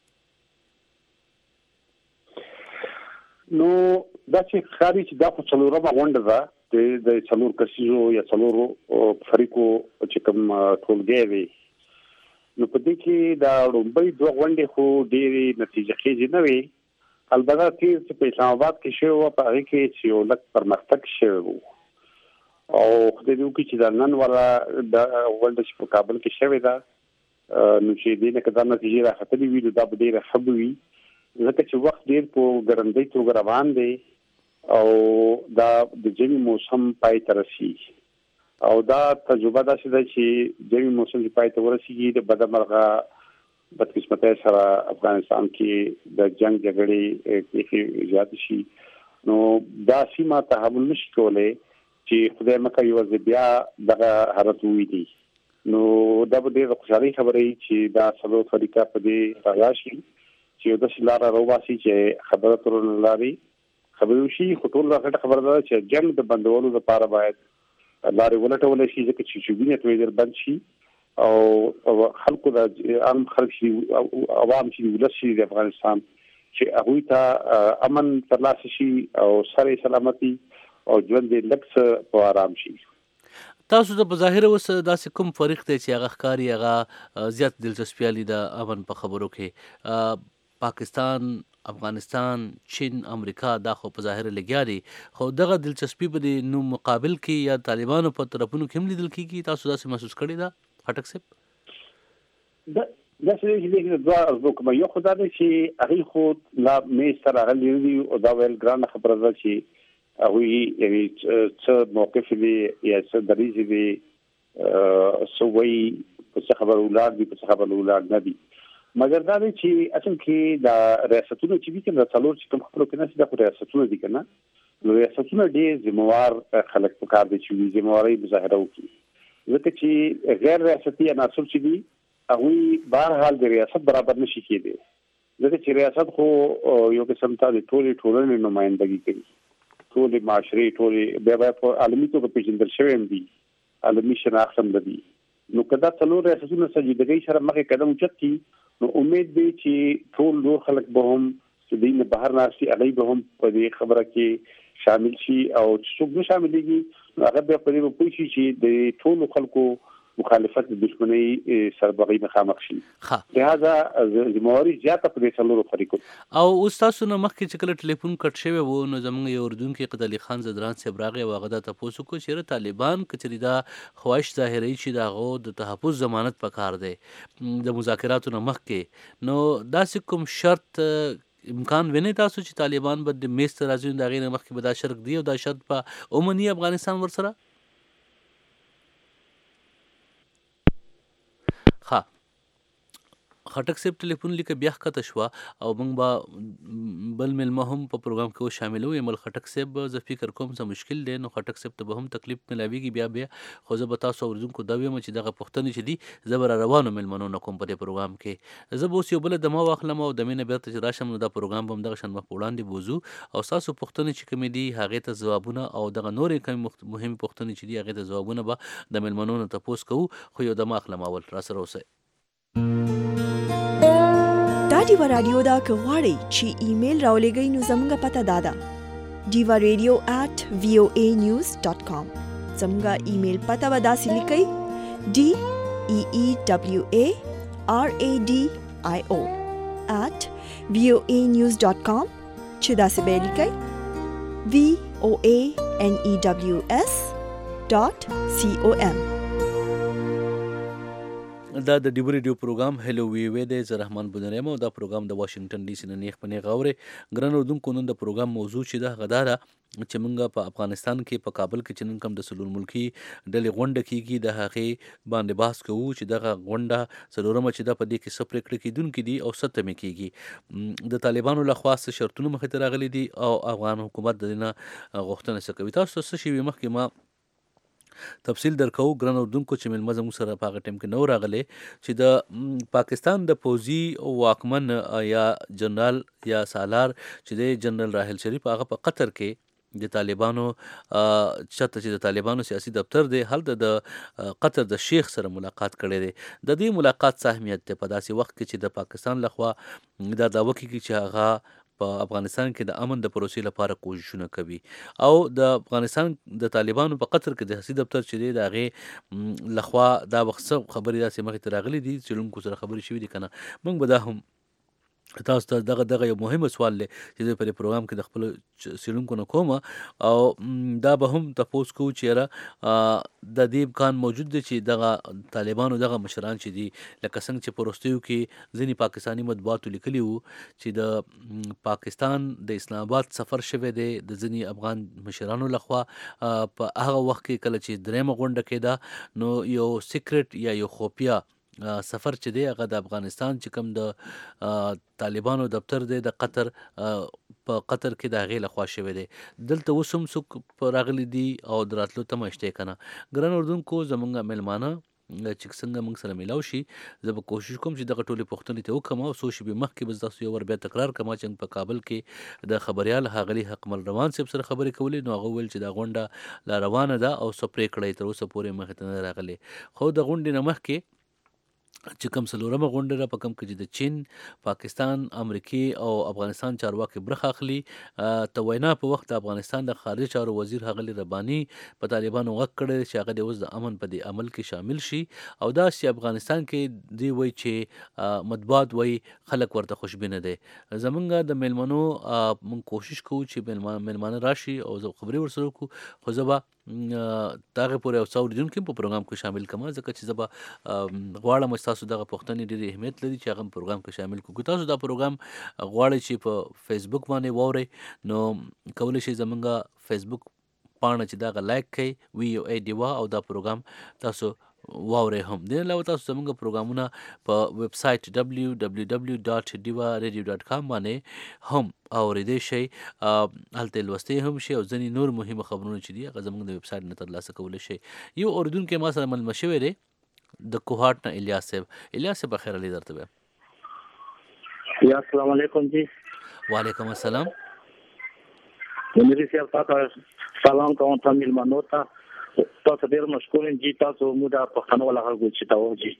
نو دا چې خاري چې دا په څلورمه غونډه ده د څلور کسیزو یا څلورو فریقو چې کوم ټولګي وي نو په دې کې دا لومړی دوه غونډې خو ډېرې نتیجه خیزې نه وي. البته چې په اسلام آباد کې شوی و په هغه کې چې یو لږ پرمختګ شوی و او خدای دې وکړي چې دا نن ولا د غونډه چې په کابل کې شوې ده نو چې دې نه کدا نتیجه راختلې وي نو دا به ډېره ښه وي ځکه چې وخت ډېر په ګرمۍ توګه روان دی او دا د ژمي موسم پای ته رسیږي او دا تجربه داسې ده چې ژمي موسم چې پای ته ورسیږي د بدمرغه بدقسمتۍ سره افغانستان کې د جنگ جګړې کې زیات شي نو دا سیمه تحمل نشي کولی چې خدای مکه یو ځل بیا دغه حالت وویني. نو دا به ډېره خوشحالي خبره وي چې دا څلور فریقه په دې راشي چې یو داسې لاره راوباسي چې خبره تر لاري خبرې وشي. خو ټول راغټه خبره ده چې جنگ د بندولو لپاره باید لارې ولټول شي ځکه چې شوبینه تویدر بند شي او خلکو د عام خلک شي عوام شي ولس شي د افغانستان چې هغه ته امن ترلاسه شي او سره سلامتي او ژوند دې لکه په آرام شي. تاسو د بظاهر وس داسې کوم فریق دی چې هغه ښکاری هغه زیات دلچسپي لري د امن په خبرو کې؟ پاکستان، افغانستان، چین، امریکا دا خو په ظاهر لګیا دي خو دغه دلچسپي په دې نو مقابل کې یا طالبانو په طرفونو کې هم لیدل کېږي. تاسو داسې محسوس کړی دا خټک صاحب؟ دا دا چې دغه دوا ازو کوم یو خدای دې چې هغه خو لا مې سره غلي دي او دا ویل ګران خبره ده چې هغه یعنی څه موقف دي یا څه دریځ دي سوي په خبر اولاد دي په خبر اولاد نه دي مګر دا چې اصل کې دا ریاستونو چې دي چې څلور چې کوم خبرو کې نه چې د ریاستونو دي کنه نو ریاستونو ډېر ذمہوار خلک په کار دي چې ذمہواري مظاهره وکړي ځکه چې غیر ریاستي عناصر چې دي هغه بهر حال د ریاست برابر نشي کېدی ځکه چې ریاست خو یو قسم ته د ټولې ټولنې نمائندګي کوي ټول معاشري ټول بیا په عالمي توګه پیژندل شوی دي عالمي شناخت هم لري نو کدا څلور اساسونه سجدګۍ سره مخه قدم اوچت کی نو امید دی چې ټول نور خلک به هم چې دین بهر ناشي هغه به هم په دې خبره کې شامل شي او څوک نه شاملېږي هغه به په دې پوه شي چې د ټول خلکو مخالفت د دښمنۍ سربغي مخامخ شي لہذا زمواري زیاته په دې څلورو فریقو او استاد نو مخکې چې کله ټلیفون کټ شوی وو نو زمونږ یو اردوونکي قدالي خان زدران صاحب راغی او هغه دا تاسو کو چې طالبان کچري دا خواهش ظاهري چې دا غو د تحفظ ضمانت پکار دی د مذاکراتو نه مخکې نو داسې کوم شرط امکان ویني تاسو چې طالبان به د میز ته راځي دا غیر مخکې به دا شرط دی او دا شرط په عمومي افغانستان ورسره ها خټک صاحب ټلیفون لیکه بیا ښکته شوه او موږ به بل مېلمه هم په پروګرام کې شاملو یمل خټک صاحب زه فکر کوم څه مشکل دی نو خټک صاحب ته به هم تکلیف ملاویږي بیا بیا خو زه به تاسو اورېدونکو دا وایم چې دغه پوښتنې چې دي زه به را روانو مېلمنو نه کوم په دې پروګرام کې زه به اوس یو بله دمه واخلم او دمې نه بیرته چې راشم نو دا پروګرام به همدغه شان مخ په وړاندې بوځو او ستاسو پوښتنې چې کومې دي هغې ته ځوابونه او دغه نورې کومې مهمې پوښتنې چې دي هغې ته ځوابونه به د مېلمنو نه تپوس کوو خو یو دمه اخلم اول راسره اوسئ دا ډیوا رادیو دا که غواړئ چې ایمیل راولېږئ نو زموږ پته دا ده ډیوا ریډیو ایٹ وی او ای نیوز ډاٹ کام زموږ ایمیل پته به داسې لیکئ ډي ای ای ډبلیو ای آر ای ډي آی او ایٹ وی او ای نیوز ډاٹ کام چې داسې به یې لیکئ وی او ای این ای ډبلیو اس ډاٹ سی او ایم دا د ډیو ریډیو پروګرام هلو وی وی د زه رحمان بنریم او دا پروګرام د واشنگټن ډي سي نه نیغ په نیغ اورې ګران اردوونکو نن د پروګرام موضوع چې ده هغه دا ده چې موږ په افغانستان کې په کابل کې چې نن کوم د څلور ملکي ډلې غونډه کیږي د هغې باندې بحث کوو چې دغه غونډه څلورمه چې ده په دې کې څه پرېکړې کیدونکي دي او څه تمې کیږي د طالبانو لخوا څه شرطونه مخې ته راغلي دي او افغان حکومت د دې نه غوښتنه څه کوي تاسو څه شی مخکې ما تفصیل درکو ګران اردوونکو چې مېلمه زموږ سره په هغه ټایم کې نو راغلی چې د پاکستان د پوځي واکمن یا جنرال یا سالار چې د جنرال راحل شریف هغه په قطر کې د طالبانو چته چې د طالبانو سیاسي دفتر دی هلته د قطر د شیخ سره ملاقات کړی دی د دې ملاقات څه اهمیت دی په داسې وخت کې چې د پاکستان لخوا دا دعوه کیږي چې هغه په افغانستان کې د امن د پروسې لپاره کوششونه کوي او د افغانستان د طالبانو په قطر کې د سیاسي دفتر چې دی د هغې لخوا دا وخت خبرې داسې مخې ته راغلي دي څېړونکو سره خبرې شوي دي که نه موږ به دا هم تاسو ته دغه دغه یو مهمه سوال دی چې زه په دې پروګرام کې د خپلو څېړونکو نه کوم او دا به هم تپوس کوو چې یاره د دې امکان موجود دی چې دغه طالبانو دغه مشران چې دي لکه څنګه چې په وروستیو کې ځینې پاکستاني مطبوعاتو لیکلي وو چې د پاکستان د اسلام آباد سفر شوی دی د ځینې افغان مشرانو لخوا په هغه وخت کې کله چې دریمه غونډه کېده نو یو سیکرټ یا یو خفیه سفر چې دی هغه د افغانستان چې کوم د طالبانو دفتر دی د قطر په قطر کې د هغې لخوا شوی دی دلته اوس هم څوک راغلي دي او د راتلو تمه شته که نه ګران اردوونکو زموږ میلمانه چې څنګه موږ سره میلاو شي زه به کوشش کوم چې دغه ټولې پوښتنې ته وکړم او څو شېبې مخکې به تاسو یو ور بیا تکرار کړم چې په کابل کې د خبریال ښاغلي حقمل روان صاحب سره خبرې کولې نو هغه وویل چې دا غونډه لا روانه ده او څه پرېکړه یې تر اوسه پورې مخې ته نه راغلې خو د غونډې نه مخکې چې کوم څلورمه غونډه ده په کوم کې چې د چین پاکستان امریکې او افغانستان چارواکي برخه اخلي ته وینا په وخت د افغانستان د خارجي چارو وزیر ښاغلي رباني په طالبانو غږ کړی چې هغه د اوس د امن په دې عمل کې شامل شي او دا چې افغانستان کې دی وایي چې مطبوعات وایي خلک ورته خوشبینه دی زمونږ د میلمنو مونږ کوشش کوو چې میلمانه راشي او زه خبرې ورسره وکړو خو زه به دغه پورې او څو اورېدونکي په پروګرام کې شامل کړم ځکه چې زه به غواړم چې تاسو دغه پوښتنې ډېرې اهمیت لري چې هغه په پروګرام کې شامل کړو که تاسو دا پروګرام غواړئ چې په فیسبوک باندې واورئ نو کولی شئ زموږ فیسبوک پاڼه چې دغه لایک کړئ وی او ای ډیوا او دا پروګرام تاسو واورئ هم د علاوه تاسو زموږ پروګرامونه په ویب سایټ ډبلیو ډبلیو ډبلیو ډاټ ډیوا ریډیو ډاټ کام باندې هم اورېدی شئ هلته لوستی هم شي او ځینې نور مهمه خبرونه چې دي هغه زموږ د ویب سایټ نه ترلاسه کولی شئ یو اورېدونکی ما سره ملمه شوی دی د کوهاټ نه الیاس صاحب الیاس صاحب بخیر علی درته وایم یا السلام علیکم جی وعلیکم السلام منیری صاحب تاسو سلام کوم ته میلمنو ته تاسو ډیر مشکور یم چې تاسو موږ د پښتنو ولا غږ چې تاسو جی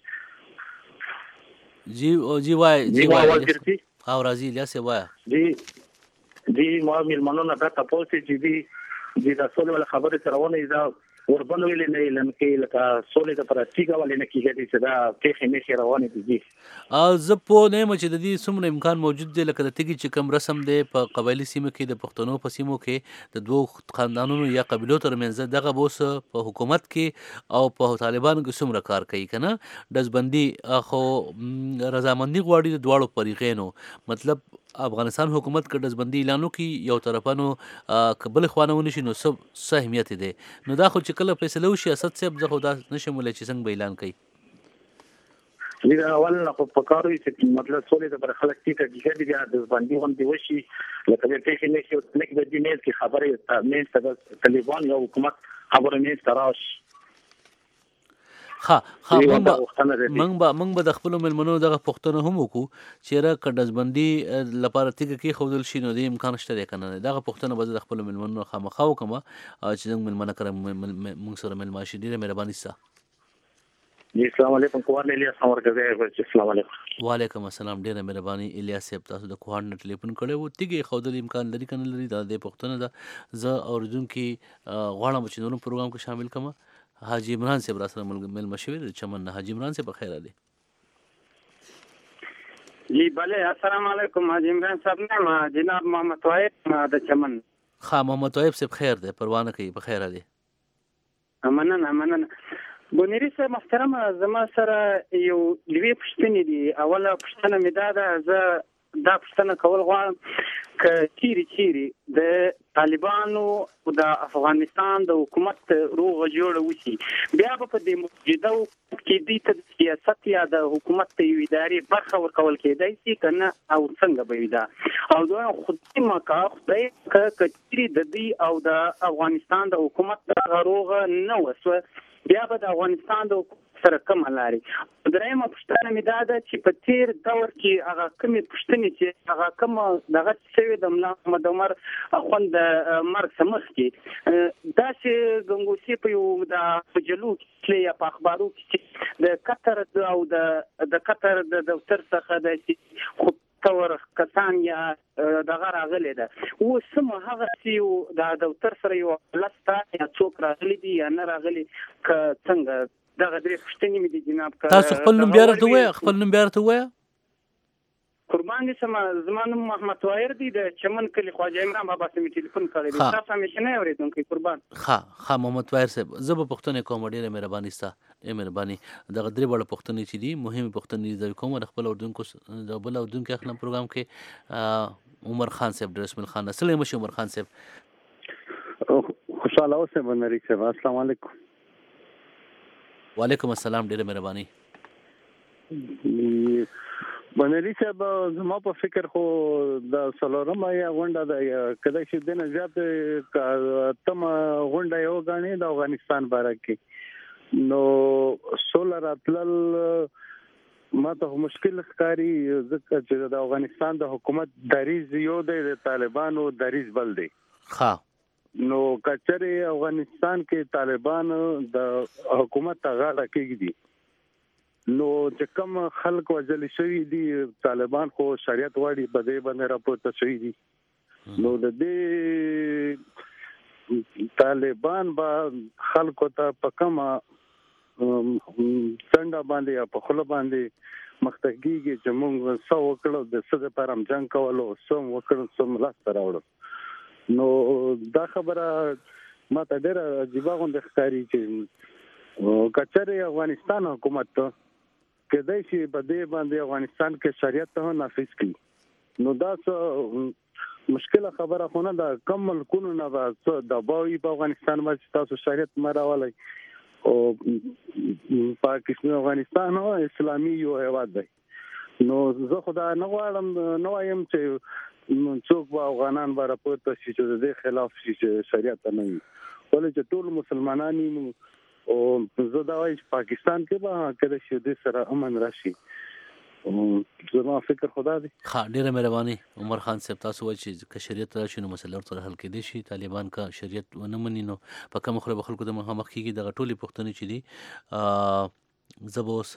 جی او جی وای جی وای او راځي الیاس وای جی جی ما میلمنو نه تاسو چې دی د تاسو له خبرې سره ونه دا وربنو ویل نه لنکې لکه سولې د پراتیګه ولې نه کیږي چې دا کې نه روانې دي ا زه په نه مچ د دې سمره امکان موجود دی لکه د تګي چې کوم رسم دی په قبایلی سیمه کې د پښتنو په سیمو کې د دوه خاندانونو یا قبیلو ترمنځ دغه بوس په حکومت کې او په طالبانو کې سمره کار کوي کنه دزبندي خو رضامندي غواړي د دواړو فریقینو مطلب افغانستان حکومت کې دزبندي اعلانو کې یو طرفانو قبل خوانونه شي نو سب سهمیت دي نو دا خو چې کله فیصله وشي اسد صاحب زه خو دا نشم ولې چې څنګه اعلان کوي دا اول نه په کارو چې مطلب سولې د بر خلک ټیټه دي چې د دزبندي هم دی وشي لکه د ټیټه نشي لکه د دې کې خبره نه ست طالبان یو حکومت خبره نه تراش ها ها منګ به منګ به د خپل ملمنو دغه پښتنه هم وکړو چې را کډزبندي لپاره تیګه کې خودل شي نو د امکان شته کنه دغه پښتنه به د خپل ملمنو خامخا وکما چې څنګه ملمنه کړم موږ سره ملماشي ډیره مهرباني ستا جی السلام علیکم کوهان الیاس ورګه السلام علیکم وعلیکم السلام ډیره مهرباني الیاس صاحب تاسو د کوهان نه ټلیفون کړو و تیګه خودل امکان لري کنه لري د پښتنه د ز اوردون کې غواړم چې نور پروګرام کې شامل کما حاجی عمران صاحب را سره مل مشویر چمن حاجی عمران صاحب بخیر علي جی بله السلام علیکم حاجی عمران صاحب نه جناب محمد طیب د چمن ها محمد طیب صاحب خیر ده پروانه کوي بخیر علي مننه مننه بونری صاحب محترم زما سره یو لوی پښتنې دي اوله پښتنه مې دا ده زه دا پښتنه کول غواړم ک چیرې چیرې د طالبانو او د افغانستان د حکومت روغ جوړ وسی بیا په دې موجوده کې د ته سیاست یا د حکومت د ادارې برخه ورکول کېدای شي کنه او څنګه به دا او دا خودي مکا خدای ک کچري د دې او د افغانستان د حکومت د روغ نه وسو بیا به د افغانستان د سره کوم لاري درېمه پښتنه مې دا ده چې په تیر دور کې هغه کومې پښتنې چې هغه کوم دغه شوی د ملا محمد عمر خوند مرګ سمخ کې دا چې ګنګوسی په یو د جلو کې یا په اخبارو کې د قطر او د د قطر د دفتر څخه د خو تور کسان یا دغه راغلي ده او سم هغه چې د دفتر سره یو لسته یا څوک راغلي دي یا نه راغلي ک څنګه دغه درې پښتنې مې دي جناب تاسو خپل نوم بیا راته وایه خپل نوم بیا راته وایه قربان دي سم زما نوم محمد طاهر دی د چمن کلی خواجه عمران بابا سمې ټلیفون کړی دی تاسو همیشه نه اورېدونکو قربان ها ها محمد طاهر صاحب زه به پښتنې کوم ډیره مهرباني ستا ډیره مهرباني دغه درې وړ پښتنې چې دي مهمه پښتنې د کوم خپل اردوونکو د بل اردوونکو خپل پروګرام کې عمر خان صاحب رسول خان السلام علیکم عمر خان صاحب خوشاله اوسه بنری صاحب السلام علیکم وعلیکم السلام ډیره مهرباني بنری صاحب زما په فکر خو د سلورم یا غونډه د کله چې دنه زیات تم غونډه یو غاڼې د افغانستان باره کې نو سولر اتلل ماته مشکل ښکاری ځکه چې د افغانستان د حکومت دریز یو د طالبانو دریز بل دی ها نو کچره افغانستان کې طالبان د حکومت غاړه کېږي نو چې کوم خلک وځل شوی دي طالبان خو شریعت واړي په دې باندې راپورته شوی دي نو د دې طالبان با خلکو ته په کومه څنګه باندې په خپل باندې مختګيږي چې موږ څو وکړو د څه لپاره هم جنگ کولو سم وکړو سم لاس راوړو نو دا خبره ماته ډېر عجیب غوندې ښکاري چې کچره افغانستان حکومت ته کدی چې په دې باندې افغانستان کې شریعت ته نافذ کړي نو دا څه مشکله خبره خو نه ده کم ملکونو نه څه دباوي په افغانستان باندې تاسو شریعت مراولای او پاکستان افغانستان او اسلامي یو هیواد دی نو زه خدای نه غواړم نو وایم چې څوک به افغانان به راپورته شي چې د خلاف شي چې شریعت نه وي ولې چې ټول مسلمانان او زه دا وایم چې پاکستان کې به کله چې د سره امن راشي زما فکر خدا دی. ها ډیره مهرباني عمر خان صاحب، تاسو وایئ چې که شریعت راشي نو مسله ورسره حل کېدای شي. طالبان که شریعت ونه مني نو په کومه خوله به خلکو ته مخامخ کېږي. دغه ټولې پوښتنې چې دي زه به اوس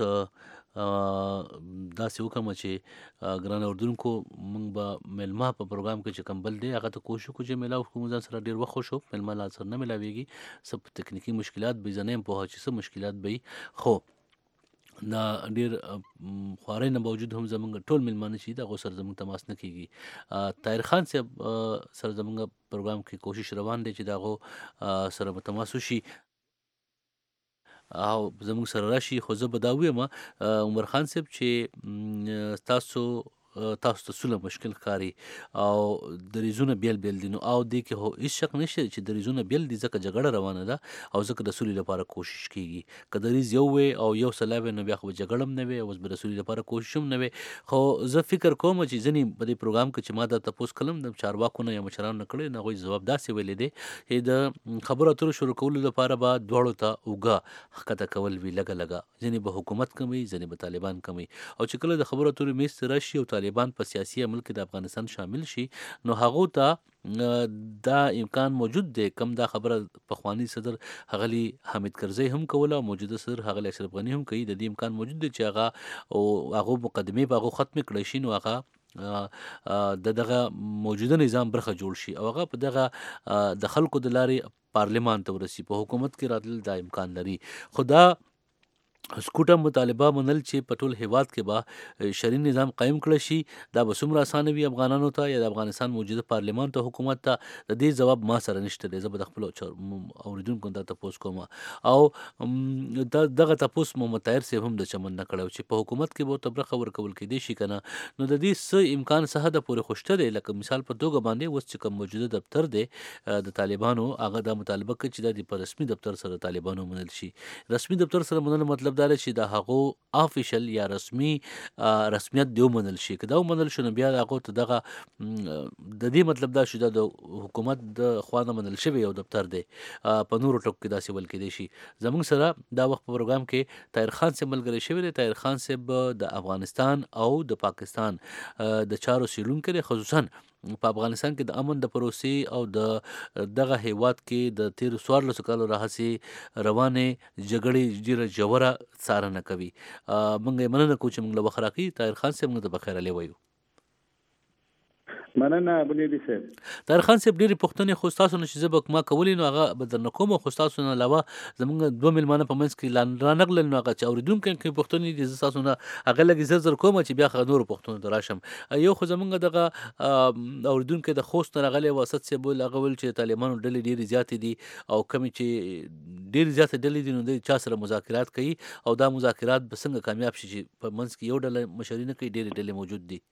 داسې وکړم چې ګران اردوونکو موږ به میلمه په پروګرام کې چې کوم بل دی هغه ته کوشش وکړو چې میلاو کړو. موږ ځان سره ډېر وخت خوشو میلمه لا سره نه میلاویږي، څه تکنیکي مشکلات به زه نه یم پوهه چې څه مشکلات به وي، خو دا ډیر خوارۍ نه باوجود هم زمونږ ټول میلمانه چې دي هغو سره زمونږ تماس نه کېږي. طاهر خان صاحب سره زمونږ پروګرام کې کوشش روان دی چې د هغو سره به تماس وشي او زمونږ سره راشي. خو زه به دا ووایم عمر خان صاحب چې تاسو تاسو ته څونه مشکل ښکاري او دریځونه بیل بیل دي، نو او دې کې خو هېڅ شک نشته چې دریځونه بیل دي ځکه جګړه روانه ده او ځکه د سولې لپاره کوشش کېږي. که دریځ یو وی او یو سلا وی نو بیا خو به جګړه هم نه وي او اوس به د سولې لپاره کوشش هم نه وي. خو زه فکر کوم چې ځینې په دې پروګرام کې چې ما دا تپوس کړم د چارواکو نه یا مشرانو نه کړی، هغوی جواب داسې ویلی دی چې د خبرو اترو شروع کولو لپاره به دواړو ته اوږه ښکته کول وي لږه لږه. ځینې به حکومت کموي، ځینې به طالبان کموي. او چې کله د خبرو اترو میز ته راشي او طالبان په سیاسي عمل کې د افغانستان شامل شي نو هغو ته دا امکان موجود دی. کم دا خبره پخوانی صدر ښاغلي حامد کرزی هم کوله او موجوده صدر ښاغلي اشرف غني هم کوي. د دې امکان موجود دی چې هغه او هغو مقدمې په هغو ختمې کړی شي نو هغه د دغه موجوده نظام برخه جوړ شي او هغه په دغه د خلکو د لارې پارلمان ته ورسي. په حکومت کې راتلل دا امکان لري. خو دا سکوټه مطالبه منل چې په ټول هیواد کې به شرعي نظام قایم کړی شي دا به څومره اسانه وي افغانانو ته یا د افغانستان موجوده پارلمان ته حکومت ته، د دې ځواب ما سره نشته دی. زه به د خپلو اورېدونکو دا تپوس کوم او دغه تپوس محمد طاهر صاحب هم د چمن نه کړی چې په حکومت کې به ورته برخه ورکول کېدی شي که نه، نو د دې څه امکان څه حده پورې خو شته دی. لکه مثال په توګه باندې اوس چې کوم موجوده دفتر دی د طالبانو هغه دا مطالبه کوي چې دا د په رسمي دفتر سره طالبانو منل شي. رسمي دفتر سره منل مطلب دا چې د هغو افیشل یا رسمي رسمیت دی ومنل شي. که دا ومنل شو نو بیا هغو ته دغه د دې مطلب دا شو دا د حکومت د خوا نه منل شوی یو دفتر دی. په نورو ټکو کې داسې ویل کېدی شي. زموږ سره دا وخت په پروګرام کې طاهر خان صاحب ملګری شوی دی. طاهر خان صاحب د افغانستان او د پاکستان د چارو څېړونکی دی، خصوصا په افغانستان کې د امن د پروسې او د دغه هیواد کې د تیرو څوارلسو کالو راهیسې روانې جګړې ډېره ژوره څارنه کوي. موږ یې مننه کوو چې موږ له وخت راکړي. طاهر خان صاحب موږ ته بخیر علی وایو. مننه بلیدي صاحب. طاهر خان صاحب ډېرې پوښتنې خو ستاسو نه چې زه به ما کولی نو هغه به درنه کوم، خو ستاسو نه علاوه زموږ دوه میلمانه په منځ کې رانغلل نو هغه چې اورېدونکي کوم پوښتنې دي زه ستاسو نه هغه لږ زر زر کوم چې بیا نورو پوښتنو ته راشم. یو خو زموږ دغه اورېدونکی د خوست نه راغلی و اسد صاحب ویل هغه ویل چې طالبانو ډلې ډېرې زیاتې دي او کمې چې ډېرې زیاتې ډلې دي نو دوی چا سره مذاکرات کوي او دا مذاکرات به څنګه کامیاب شي چې په منځ کې یو ډله مشري نه کوي ډېرې ډلې موجود دي.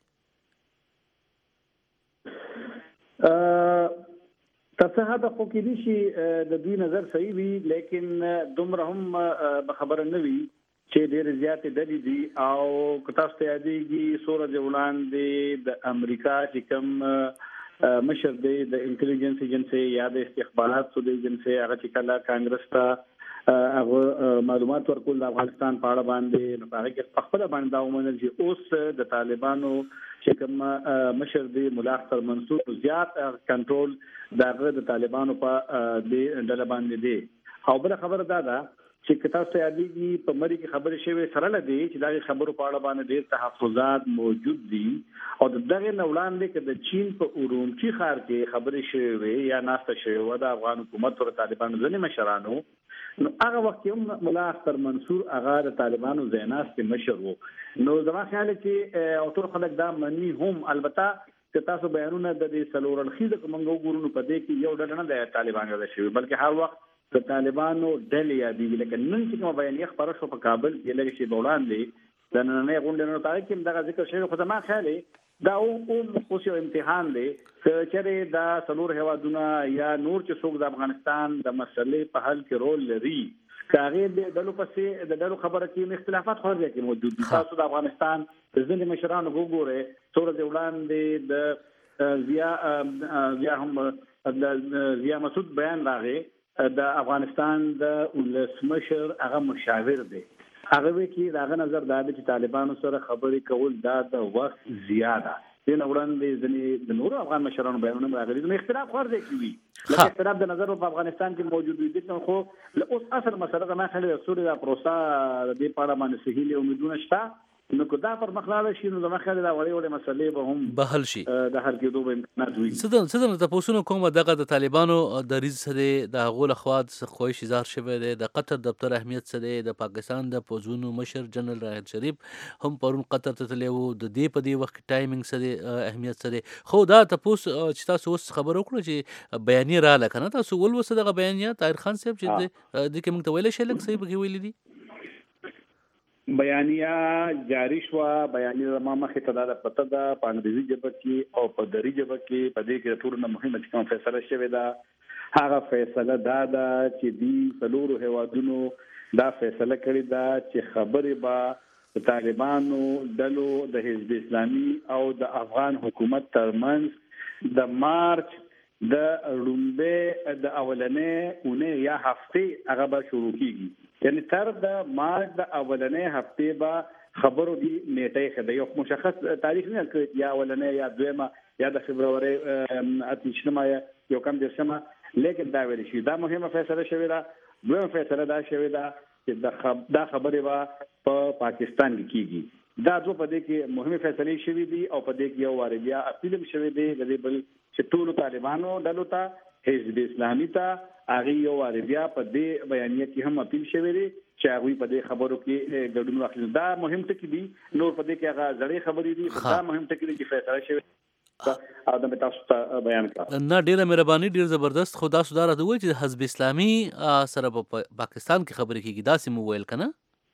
تر څه حده خو کېدای شي د دوی نظر صحیح وي، لیکن دومره هم به خبره نه وي چې ډېرې زیاتې ډلې دي. او که تاسو ته یادېږي څو ورځې وړاندې د امریکا چې کوم مشر دی د انټلیجنس ایجنسۍ یا د استخباراتو د ایجنسۍ هغه چې کله کانګرس ته هغه معلومات ورکول د افغانستان په اړه باندې نو هغه کې په خپله باندې دا ومنل چې اوس د طالبانو چې کوم مشر دی ملا اختر منصور زیات کنټرول د هغه د طالبانو په دې ډله باندې دی. او بله خبره دا ده چې که تاسو ته یادېږي په مري کې خبرې شوې سره له دې چې دغې خبرو په اړه باندې ډېر تحفظات موجود دي او د دغې نه وړاندې که د چین په ارومچي ښار کې خبرې شوې وې یا ناسته شوې وه د افغان حکومت پر طالبانو ځینې مشرانو، نو هغه وخت هم ملا اختر منصور هغه د طالبانو ځای ناستې مشر و. نو زما خیال چې او ټول خلک دا مني هم. البته که تاسو بیانونه د دې څلور اړخیزه که موږ وګورو نو په دې کې یو ډله نه د طالبان یاده شوي بلکې هر وخت د طالبانو ډلې یادېږي. لکه نن چې کومه بیانیه خپره شوه په کابل کې لږ شېبه وړاندې د نننۍ غونډې نه په هغې کې هم دغه ذکر شوی. خو زما خیال دا اوس یو امتحان دی که چېرې دا څلور هېوادونه یا نور چې څوک د افغانستان د مسلې په حل کې رول لري که هغې د ډلو پسې د ډلو خبره کې اختلافات خو هر ځای کې موجود دي. تاسو د افغانستان د ځینې مشرانو وګورئ څو ورځې وړاندې د ضیا ضیا هم د ضیا مسعود بیان راغی د افغانستان د ولسمشر هغه مشاور دی هغه وی کې داغه نظر دا چې طالبانو سره خبرې کول دا د وخت زیاده دین وړاندې ځنې د نورو افغان مشرانو بیانونه راغلي نو اختلاف ورته کوي لکه اختلاف د نظر په افغانستان کې موجود دي نو خو له اوس اصل مسله دا نه خلې د سوري د پروسه د پاره باندې سهيلي امیدونه شته نو کو دا پر مخلاله شي نو د مخاله دا وړي وړي مسلې به هم بهل شي د هر کېدو به امکانات وي څه څه د تاسو کوم دغه د طالبانو د ریز سره د غول خواد خوښ شزار شوه د قطر دفتر اهمیت سره د پاکستان د پوزونو مشر جنرال راحت شریف هم پرون قطر ته تلو د دې په دې وخت ټایمینګ سره اهمیت سره خو دا تاسو چې تاسو اوس خبرو کړو چې بیانیه را لکنه تاسو ول وسه دغه بیانیه طاهر خان صاحب چې د کوم ته ویل شي لکه صحیح بګي ویل دي بیانیه جاری شو بیانیه ما مخه ته دا پته ده په انګریزي ژبه کې او په دری ژبه کې په دې کې ټول نه مهمه چې کوم فیصله شوې ده هغه فیصله دا ده چې دی څلورو هوادونو دا فیصله کړې ده چې خبرې به طالبانو دلو د حزب اسلامي او د افغان حکومت ترمنځ د مارچ د رومبه د اولنې اونې یا هفته هغه به شروع کیږي یعنی تر د مارچ د اولنې هفته به خبرو دی نیټه خدای یو مشخص تاریخ نه کړی یا اولنې یا دویمه یا د فبراير اتشنمه یو کم درشمه لیکن دا ویل شي دا مهمه فیصله شوې ده دویمه فیصله دا شوې ده چې د خب... دا خبره وا په پا پاکستان کې کیږي دا دوه په دې کې مهمه فیصله شوې دي او په دې کې یو واردیا اپیل شوې دي د دې بل چې ټول طالبانو ډلو ته حزب اسلامي ته هغه یو واردیا په دې بیانیه کې هم اپیل شوې دي چې هغه په دې خبرو کې ګډون واخلي دا مهم ټکی دي نور په دې کې هغه ځړې خبرې دي دا مهم ټکی دي چې فیصله شوې او د تاسو ته بیان کړه نه ډیره مهرباني ډیر زبردست خدا سودار د وای چې حزب اسلامي سره په پاکستان کې خبرې کیږي دا سیمو ویل کنه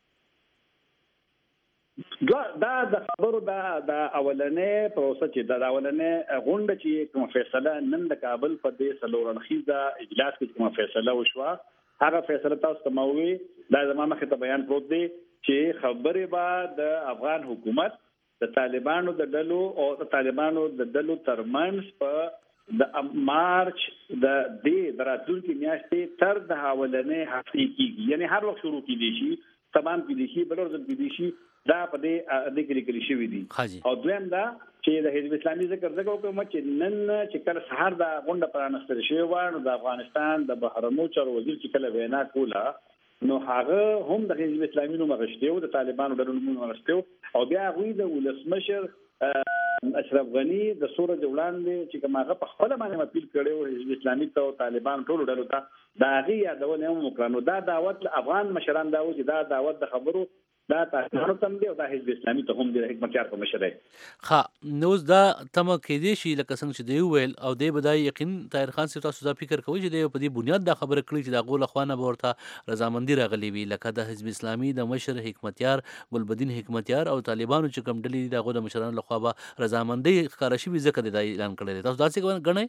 دا دا د خبرو دا د اولنې پروسه چې د اولنې غونډه چې کوم فیصله نن د کابل په دې سلورنخیزه اجلاس کې کوم فیصله وشوه هغه فیصله تاسو ته موي دا زموږ مخه ته بیان پروت دی چې خبرې به د افغان حکومت د طالبانو د ډلو او د طالبانو د ډلو ترمنځ په د مارچ د دې دراتونکو میاشتې تر د اولنې هفته کېږي یعنی هر وخت شروع کېږي شي تمام کېږي شي بل ورځ کېږي شي دا په دې د کې لیکل شوی دي او دویم دا چې د حزب اسلامي ذکر ذکر کوم چې نن چې کله سهار دا غونډه پرانستل شوی و نو د افغانستان د بهرنیو چارو وزیر چې کله وینا کوله نو هغه هم د حزب اسلامي نوم غشته او د طالبانو د نوم غشته او بیا غوی د ولسمشر اشرف غنی د سوره وړاندې چې کومه په خپل باندې اپیل کړو حزب اسلامي ته او طالبان ټول ډلو ته دا غي یادونه هم وکړو دا دعوت افغان مشران دا و چې دا دعوت د خبرو دا تاسو تم دی او دا حزب اسلامي ته هم د حکمتیار په مشره ها نو دا تم کې دي شي لکه څنګه چې دی ویل او دی بدای یقین طاهر خان صاحب تاسو دا فکر کوي چې دی په دې بنیاد دا خبره کړی چې دا غول خوانه ورته رضامندي راغلی وی لکه د حزب اسلامي د مشر حکمتیار ګلبدین حکمتیار او طالبانو چې کوم ډلې دا غو د مشرانو لخوا به رضامندي ښکارا شي ځکه دا اعلان کړی تاسو دا څنګه غنئ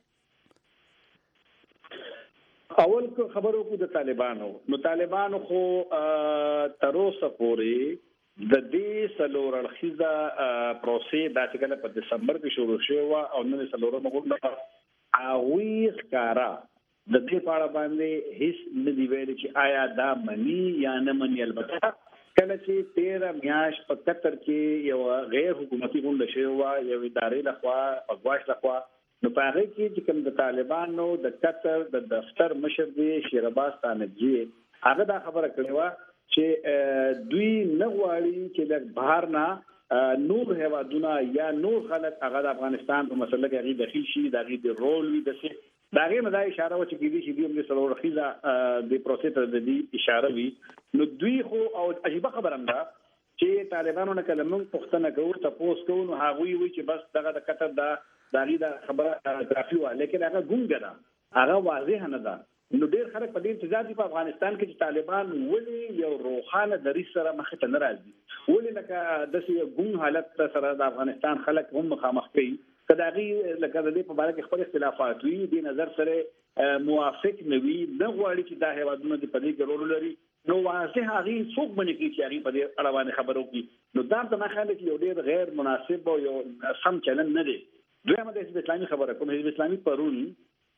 اول کو خبرو کو د طالبانو نو طالبانو خو تر اوسه پورې د دې سلور الخزه پروسې د څنګه په دسمبر کې شروع شوه او نن سلور مغونډه اوی ښکارا د دې په اړه باندې هیڅ نه دی ویل چې آیا دا منی یا نه منی البته کله چې تیرا میاش په قطر کې یو غیر حکومتي غونډه شوه یو ادارې لخوا او غواش لخوا نو په هغه کې چې کوم د طالبانو د قطر د دفتر مشر دی شیرباز تانجی هغه دا خبره کړې و چې دوی نه غواړي چې د بهر نه نور هوادونه یا نور خلک هغه د افغانستان په مسله کې غي داخل شي دا غي د رول وي د څه دا غي نه دا اشاره و چې کېږي چې دوی هم سره رخیزه د پروسې ته د دې اشاره وي نو دوی خو او عجیب خبره ده چې طالبانو نه کلمه پښتنه کوي تاسو کو نو هغه وی چې بس دغه د قطر دا داغي دا خبره کافي و لیکن هغه ګونګه ده هغه واضح نه ده نو ډیر خلک په دې انتظار دي په افغانستان کې چې طالبان ولې یو روخانه دریس سره مخ ته ناراضي ولې لکه د سې ګون حالت سره د افغانستان خلک هم مخامخ کوي کداغي لکه د دې په اړه کې خپل اختلافات وي د نظر سره موافق نه وي نه غواړي چې دا هیوادونه د پدې ګرول لري نو واضح هغه څوک باندې کې چې هغه په دې اړه باندې خبرو کوي نو دا د مخالف یو ډیر غیر مناسب او یو سم چلن نه دی دویمه د حزب اسلامي خبره کوم حزب اسلامي پرون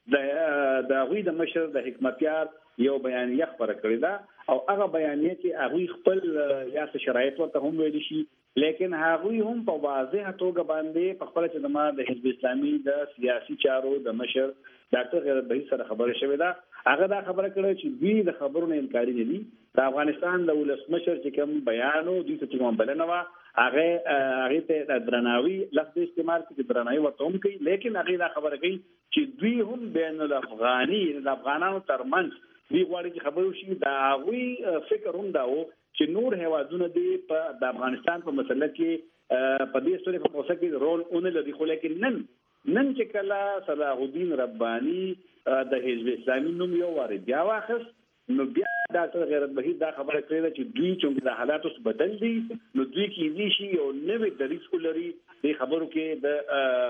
د د غوی د مشر د حکمتیار یو بیانیه خبره کړې ده او هغه بیانیه چې هغه خپل یا شرایط ورته هم ویل شي لیکن هغه هم په واضح توګه باندې په خپل چې د د حزب اسلامي د سیاسي چارو د مشر ډاکټر غیرت بهي سره خبره شوې ده هغه دا خبره کړې چې دوی د خبرونو انکاري نه دي د افغانستان د ولسمشر چې کوم بیان او دوی ته کوم بلنه وا هغه هغه ته درناوي لفظ استعمال کوي درناوي ورته هم کوي لیکن هغه دا خبره کوي چې دوی هم بین الافغاني د افغانانو ترمنځ دی غواړي چې خبرو شي دا وی فکر هم دا و چې نور هوادونه دی په د افغانستان په مسله کې په دې سره په اوسه کې رول اون لري خو لیکن نن نن چې کله صلاح الدین رباني د حزب اسلامي نوم یو واره بیا واخص نو بیا ډاکټر غیرت بهي دا خبره کړې چې دوی چې د حالات اوس بدل دي نو دوی کې دي شي او نوې دریس ولري د خبرو کې د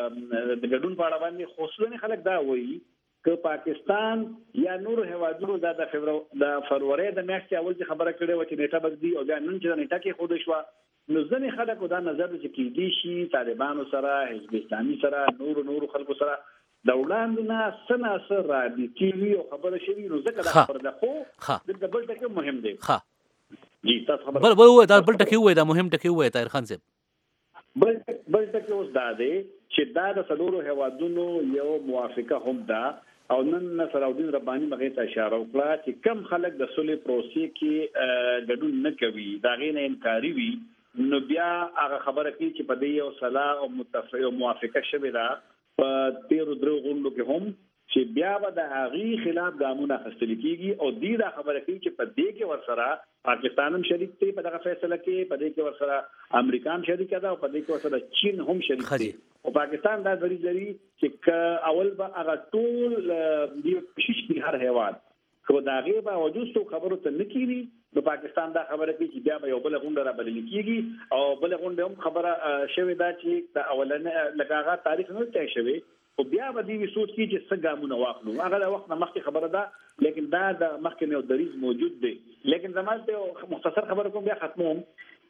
د ګډون په اړه باندې خوشاله خلک دا وایي که پاکستان یا نور هوادونو دا د فبراير د فروری د میاشتې اول چې خبره کړې و چې نیټه بدلی او بیا نن چې نیټه کې خود شو نو ځنې خلکو دا نظر چې کې دي شي طالبانو سره حزب اسلامي سره نور نور خلکو سره د وړاندې نه سنا سره را دي کیوي او خبره شوی نو ځکه دا خبره ده خو د بل ټکی مهم دی ها جی تاسو خبره بل بل دا بل ټکی وای دا مهم ټکی وای طاهر خان صاحب بل بل ټکی اوس دا دی چې دا د څلورو هوادونو یو موافقه هم ده او نن صلاح الدین رباني مغه ته اشاره وکړه چې کم خلک د صلح پروسې کې ګډون نه کوي دا غینه انکاری وي نو بیا هغه خبره کوي چې په دې یو صلاح او متفق او موافقه شوه دا په تیر درو غونډو کې هم چې بیا به د هغه خلاف ګامونه اخیستل کیږي او دې دا خبره کوي چې په دې کې ورسره پاکستان هم شریک دی په دغه فیصله کې په دې کې ورسره امریکا هم شریک ده او په دې کې ورسره چین هم شریک دی او پاکستان دا دری دری چې اول به هغه ټول دی کوشش کوي هر هیواد خو دا غي به وجود خبرو ته نکېږي نو پاکستان دا خبره کوي چې بیا به یو بل غونډه را بلل کیږي او بل غونډه هم خبره شوې ده چې د اولنې لګاغه تاریخ نه تای شوی او بیا به دی سوچ کی چې څنګه ګامونه واخلو هغه د وخت مخکې خبره ده لیکن دا د مخکې نو دریز موجود دی لیکن زموږ مختصر خبره کوم بیا ختموم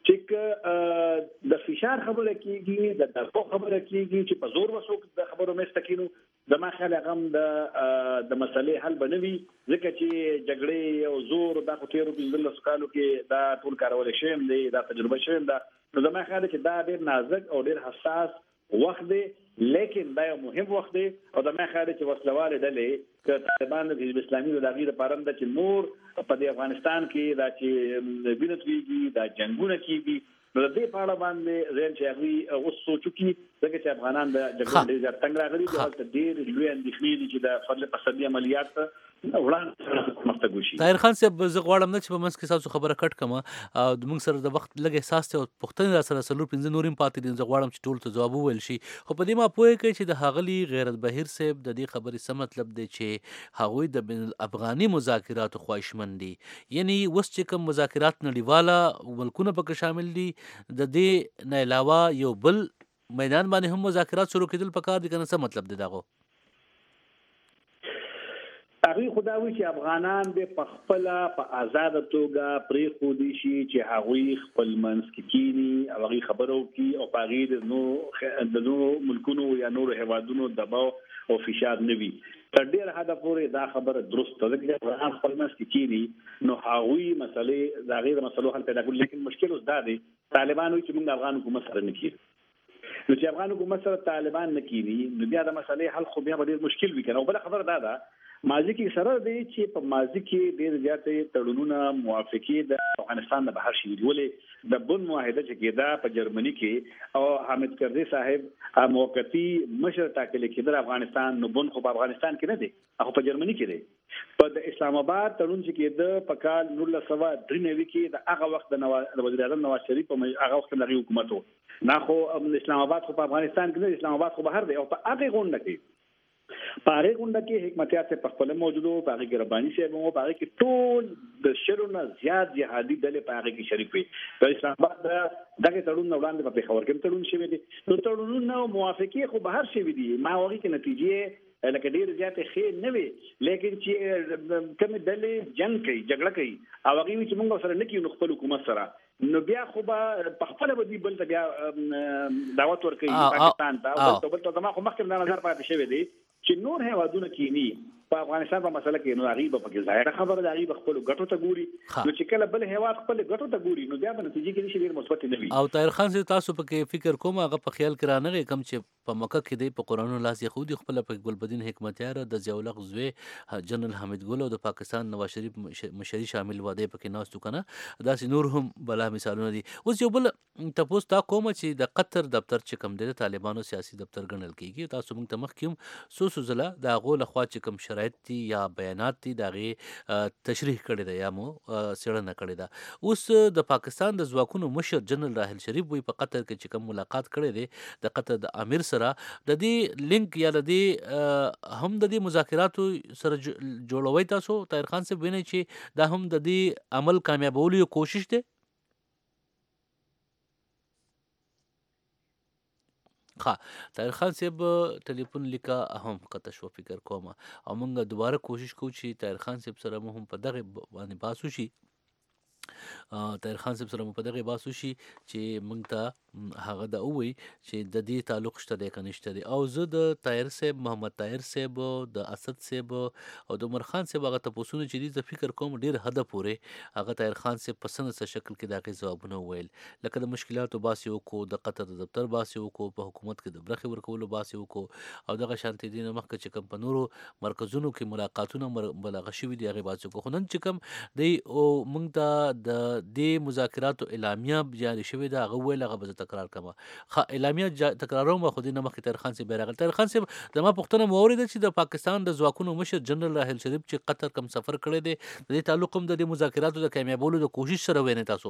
چې د فشار خبره کیږي د دغه خبره کیږي چې په زور وسوک د خبرو مستکینو زما خیال غم د د مسلې حل بنوي ځکه چې جګړې او زور د خطیرو په دل سکالو کې دا ټول کارول شي دی دا تجربه شي دا نو زما خیال چې دا ډېر نازک او ډېر حساس وخت دی لیکن دا یو مهم وخت دی او دا مې خاله چې وسلواله ډلې چې طالبان د حزب اسلامي د دغې لپاره د چې نور په افغانستان کې دا چې وینې کیږي دا جنگونه کیږي نو د دې په اړه باندې زين چې هغه اوس سوچو کې څنګه چې افغانان د جګړې ډېر څنګه راغلي چې ډېر لوی اندېښنې دي چې د فضل پسندي عملیات طاهر خان صاحب زه غواړم نه چې په منځ کې تاسو خبره کټ کما او موږ سره د وخت لږ احساس ته پښتنه را سره سلور پنځه نورم پاتې دي زه غواړم چې ټول ته جواب وویل شي خو په دې ما پوهه کوي چې د هغلی غیرت بهیر صاحب د دې خبرې څه مطلب دی چې هغوی د بین الافغاني مذاکراتو خواهشمند دي یعنی وس چې کوم مذاکرات نړیواله ملکونه پکې شامل دي د دې نه علاوه یو بل میدان باندې هم مذاکرات شروع کېدل پکار دي کنه څه مطلب دی داغو هغه خداوي چې افغانان به په خپل په آزاد توګه پرې خو دي شي چې هغه خپل منځ کې کینی او هغه خبرو کې او پاغید نو د نو ملکونو یا نور هوادونو دباو او فشار نوي تر ډیر حد پورې دا خبره درسته ده چې افغان خپل منځ کې کینی نو هغه مسلې دا غیر مسلو حل پیدا کول لیکن مشکل اوس دا دی طالبانو چې موږ افغان حکومت سره نه کیږي نو چې افغان حکومت سره طالبان نه کینی نو بیا د مسلې حل خو بیا ډیر مشکل وي کنه او بل خبر دا ده ماضی کې سره دی چې په ماضی کې ډېر زیاتې تړونونه موافقې د افغانستان د بهر شي ولې د بن معاهده چې کېده په جرمني کې او حامد کرزي صاحب موقتی مشر ټاکل کېده د افغانستان نو بن خو په افغانستان کې نه دی هغه په جرمني کې دی په د اسلام آباد تړون چې کېده په کال نولس سوه درې نوي کې د هغه وخت د وزیر اعظم نواز شریف په هغه وخت د حکومت و نه خو اسلام آباد خو په افغانستان کې نه اسلام آباد خو بهر دی او په هغه غونډه کې پاره غونډه کې حکمتیار ته په خپل موجودو پاره کې رباني صاحب مو پاره کې ټول د شرونه زیات جهادي ډلې پاره کې شریک وي د اسلام آباد دغه تړون وړاندې په خبر کې تړون شوی دی نو تړونونه موافقه خو بهر شوی دي ما وایي کې نتیجې لکه ډیر زیات خیر نه وي لیکن چې کوم ډلې جنگ کوي جګړه کوي او هغه چې موږ سره نه کیو خپل حکومت سره نو بیا خو به په خپل بدی بل ته بیا دعوت ورکړي پاکستان ته او بل ته ما خو مخکې د نظر پاتې شوی دی چې نور هیوادونه کینی په افغانستان په مسله کې نو غریب په کې ظاهره خبره دی غریب خپل ګټو ته ګوري نو چې کله بل هیواد خپل ګټو ته ګوري نو بیا په نتیجه کې شي ډیر مثبت نه وي. او طاهر خان سي تاسو په کې فکر کوم هغه په خیال کې رانغی کم چې په مکه کې دی په قران الله سي خو دی خپل په ګلبدین حکمتیار د ضیاء غزوی جنرال حمید ګل او د پاکستان نواز شریف مشري شامل واده پکې ناستو کنه دا سي نور هم بلا مثالونه دي. اوس یو بل تاسو تا کوم چې د قطر دفتر چې کم دی طالبانو سیاسي دفتر ګڼل کیږي تاسو موږ ته مخکیم سو سو زله د غو لخوا چې کم شرایط دي یا بیانات دي دغه تشریح کړی دی یا مو سړنه کړی دا. اوس د پاکستان د ځواکونو مشر جنرال راحل شریف وی په قطر کې چې کوم ملاقات کړی دی د قطر د امیر سره د دې لینک یا د دې هم د دې مذاکراتو سره جوړوي تاسو طاهر خان صاحب ویني چې دا هم د دې عمل کامیابولو کوشش دی. ها طاهر خان صاحب ټلیفون لیکا هم قطع شو فکر کوم او موږ دوباره کوشش کوو چې طاهر خان صاحب سره مو هم په دغه باندې باسو شي طاهر خان صاحب سره مو په دغه باسو شي چې موږ ته هغه د اووي چې د دې تعلق شته د کنيشته دي او زه د طاهر صاحب محمد طاهر صاحب د اسد صاحب او د عمر خان صاحب هغه تاسو نه چې د فکر کوم ډیر حد پورې هغه طاهر خان صاحب په سند څه شکل کې دغه جوابونه ویل لکه د مشکلاتو باسي او کو د قطر د دفتر باسي او کو په حکومت کې د برخه ورکولو باسي او کو او دغه شانتي دین مخکې چې کوم په نورو مرکزونو کې ملاقاتونه بلغه شوی دی هغه باسي کو خنن چې کوم دی او موږ ته د دې مذاکراتو اعلامیه جاری شوې ده هغه ویل هغه به تکرار کما خا اعلامیه تکراروم خو دې نه مخکې طاهر خان صاحب راغل. طاهر خان صاحب زما پوښتنه مو اورېده چې د پاکستان د ځواکونو مشر جنرال راحل شریف چې قطر کم سفر کړی دی د دې تعلق هم د دې مذاکراتو د کامیابولو د کوشش سره ویني تاسو.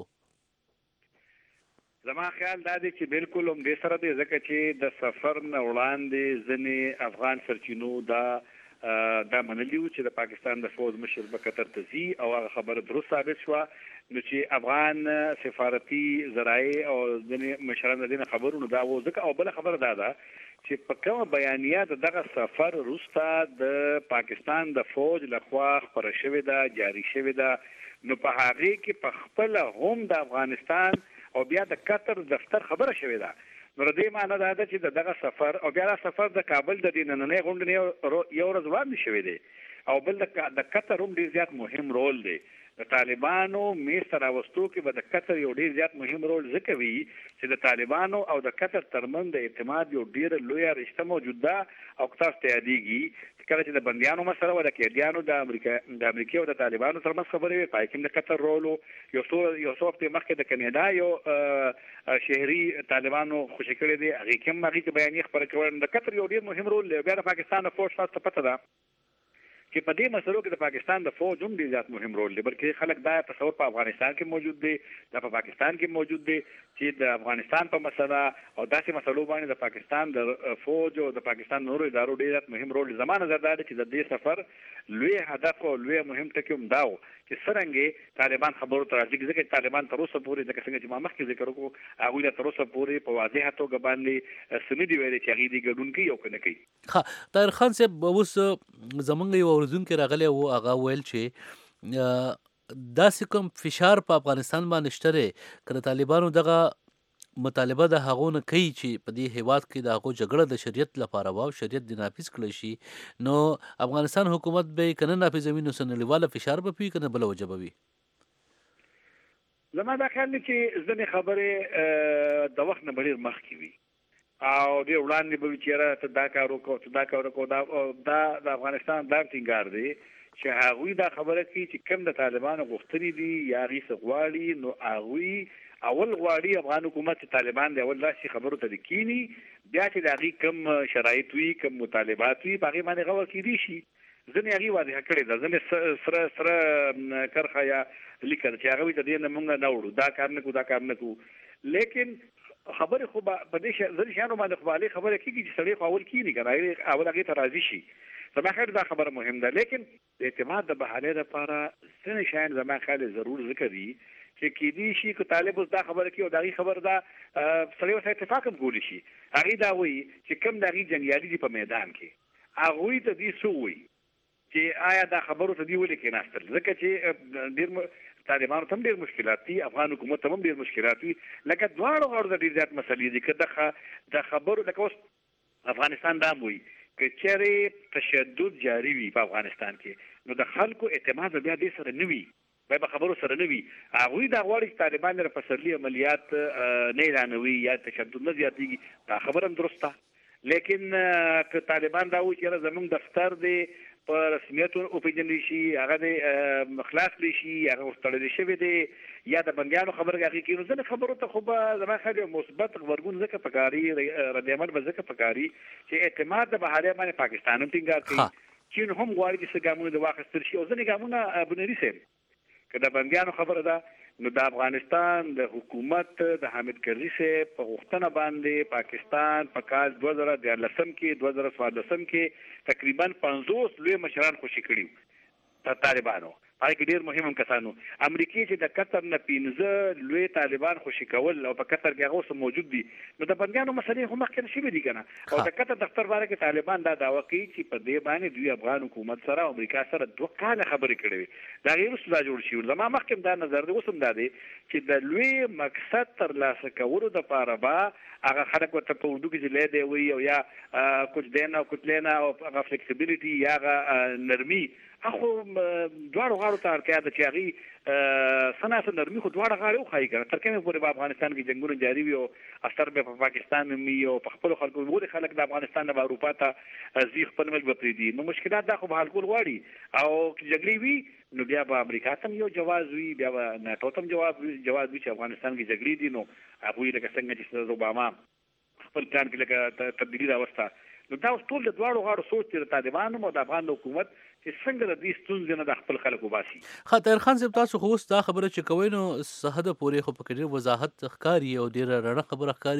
زما خیال دا دی چې بالکل هم دې سره دی ځکه چې د سفر نه وړاندې ځنې افغان سرچینو دا دا منلیو چې د پاکستان د فوج مشر به قطر ته ځي او هغه خبره درست ثابت شوه نو چې افغان سفارتي ذرایع او ځینې مشران د دې خبرونو دا و ځکه او بل خبره دا ده چې په کومه بیانیه دغه سفر وروسته د پاکستان د فوج لخوا خبره شوې ده جاری شوې ده نو په هغه کې په خپل هم د افغانستان او بیا د قطر دفتر خبره شوې ده نو د دې معنی دا ده چې دغه سفر او بیا سفر د کابل د دیننې غونډې یو ورځ وړاندې شوی دی او بل د قطر هم ډیر زیات مهم رول دی د طالبانو میز ته راوستو کې به د قطر یو ډیر زیات مهم رول ځکه وي چې د طالبانو او د قطر ترمنځ د اعتماد یو ډیر لوی رشته موجود ده او تاسو ته یادېږي کله چې د بندیانو مسله ولا کېدیانو د امریکا د امریکا او د طالبانو ترمنځ خبرې وي پای کې د قطر رول یو څو یو څو وخت مخکې د کینیډا یو شهري طالبانو خوشی کړی دی هغه کوم هغه کې بیانیه خبره کول د قطر یو ډیر مهم رول دی بیا د پاکستان فوج تاسو ته پته ده چې په دې مسلو کې د پاکستان د فوج هم ډیر زیات مهم رول دی بلکې خلک دا تصور په افغانستان کې موجود دی دا په پاکستان کې موجود دی چې د افغانستان په مسله او داسې مسلو باندې د پاکستان د فوج او د پاکستان نورو ادارو ډیر زیات مهم رول زمانه زردا دی چې د دې سفر لوی هدف او لوی مهم ټکی هم داو چې څنګه طالبان خبرو ته راځي ځکه طالبان تر اوسه پورې د څنګه چې ما مخکې ذکر وکړو هغه تر اوسه پورې په واضح توګه باندې سمې دی ویلي چې هغه دې ګډون کوي او کنه کوي. ها طاهر خان صاحب اوس زمونږ یو ورزون کې راغلی وو هغه ویل چې داسې کوم فشار په افغانستان باندې شته کله طالبانو دغه مطالبه د هغو نه کوي چې په دې هیواد کې د هغو جګړه د شریعت لپاره واو شریعت د نافذ کړی شي نو افغانستان حکومت به کنه نافذوي نو سنلیواله فشار به پی کنه بل وجبه وي. زما دا خیال دی چې ځنې خبرې د وخت نه ډېر مخکې وي او ډېر وړاندې به وي چې ته دا کار وکړو ته دا کار وکړو دا د افغانستان دا ټینګار دی چې هغوی دا خبره کوي چې کوم د طالبانو غوښتنې دي یا هغوی څه غواړي نو هغوی اول غواړي افغان حکومت طالبان دی اول داسې خبرو ته کینی بیا چې د هغوی کوم شرایط وي کوم مطالبات وي په هغې باندې غور کیدی شي ځینې هغې واضحه کړې ده ځینې سره سره کرښه یا لیکل چې هغه وي د دې نه موږ نه وړو دا کار نه کوو دا کار نه کوو لیکن خبرې خو په دې ځینې شیانو باندې خو هغې خبره کېږي چې سړی خو اول کینی که نه اول هغې ته راضي شي زما خیال دا خبره مهم ده لیکن د اعتماد د بحالې لپاره ځینې شیان زما خیال ضرور ذکر دي چې کېدی شي که طالب اوس دا خبره کوي او د هغې خبر دا سړی ورسره اتفاق هم کولی شي هغې دا وایي چې کوم د هغې جنګیالي دي په میدان کې هغوی ته دې څه وایي چې آیا دا خبرو ته دې ولې کېناستل ځکه چې ډېر طالبانو ته هم ډېر مشکلات دي افغان حکومت ته هم ډېر مشکلات وي لکه دواړو غاړو ته ډېر زیات مسلې دي که د خبرو لکه اوس افغانستان دا هم وایي کچېره تشدد جاری وي په افغانستان کې نو د خلکو اعتماد بیا دې سره نه وي به به خبرو سره نه وي هغوی دا غواړي چې طالبان د پسرلي عملیات نه اعلانوي یا تشدد نه زیاتېږي دا خبره هم درسته لیکن که طالبان دا وایي چې زموږ دفتر دی په رسمیت وپېژندل شي هغه د خلاص کړي شي هغه ورتړل شوی دی یا د بندیانو خبره هغې کې نو ځینې خبرو ته خو به زما خیال یو مثبت غبرګون ځکه پکاري ردعمل به ځکه پکاري چې اعتماد د بهریا باندې پاکستان هم ټینګار کوي چین هم غواړي چې څه ګامونه د واخیستل شي او ځینې ګامونه بنري صاحب که د بندیانو خبره ده نو د افغانستان د حکومت د حامد کرزي صاحب په غوښتنه باندې پاکستان په کال دوه زره دیارلسم کې دوه زره څوارلسم کې تقریبا پنځوس لوی مشران خوشي کړي طالبانو هغه کې ډېر مهم کسانو امریکای چې د قطر نه پنځه لوی طالبان خوشي کول او په قطر کې هغه اوس موجود دي نو د بندیانو مسلې هم مخکې شوي دي کنه او د قطر دفتر باره کې طالبان دا دعوه کوي چې په دې باندې دوی افغان حکومت سره امریکا سره دوه کاله خبرې کړې وي دا غیر څه جوړ شي زما مخکې دا نظر دی اوس هم دا دی چې د لوی مقصد ترلاسه کولو دپاره به هغه خلک ورته په اردو کې چې لی دی وي او یا کچ دینا او کچ لینا او هغه فلیکسیبیلیټي یا هغه نرمي اخو دواړو غاړو ته اړتیا ده چې هغې سناسه نرمي خو دواړه غاړې وښایي که نه تر کومې پورې په افغانستان کې جنګونه جاري وي او اثر به په پاکستان وي او په خپلو خلکو ولې خلک د افغانستان نه به اروپا ته ځي خپل ملک به پرېږدي نو مشکلات دا خو به حل کول غواړي او که جګړې وي نو بیا به امریکا ته هم یو جواز وي بیا به ناټو ته هم جواز وي جواز وي چې افغانستان کې جګړې دي نو هغوی لکه څنګه چې اوباما خپل پلان کې لکه تبدیلي راوسته نو دا اوس ټول د دواړو غاړو سوچ دی د طالبانو او د افغان حکومت چې څنګه د دې ستونزې نه د خپل خلک وباسي. ښه طاهر خان صاحب تاسو خو اوس دا خبره چې کوئ نو څه حده پورې خو پکې ډېر وضاحت ښکاري او ډېره رڼه خبره ښکاري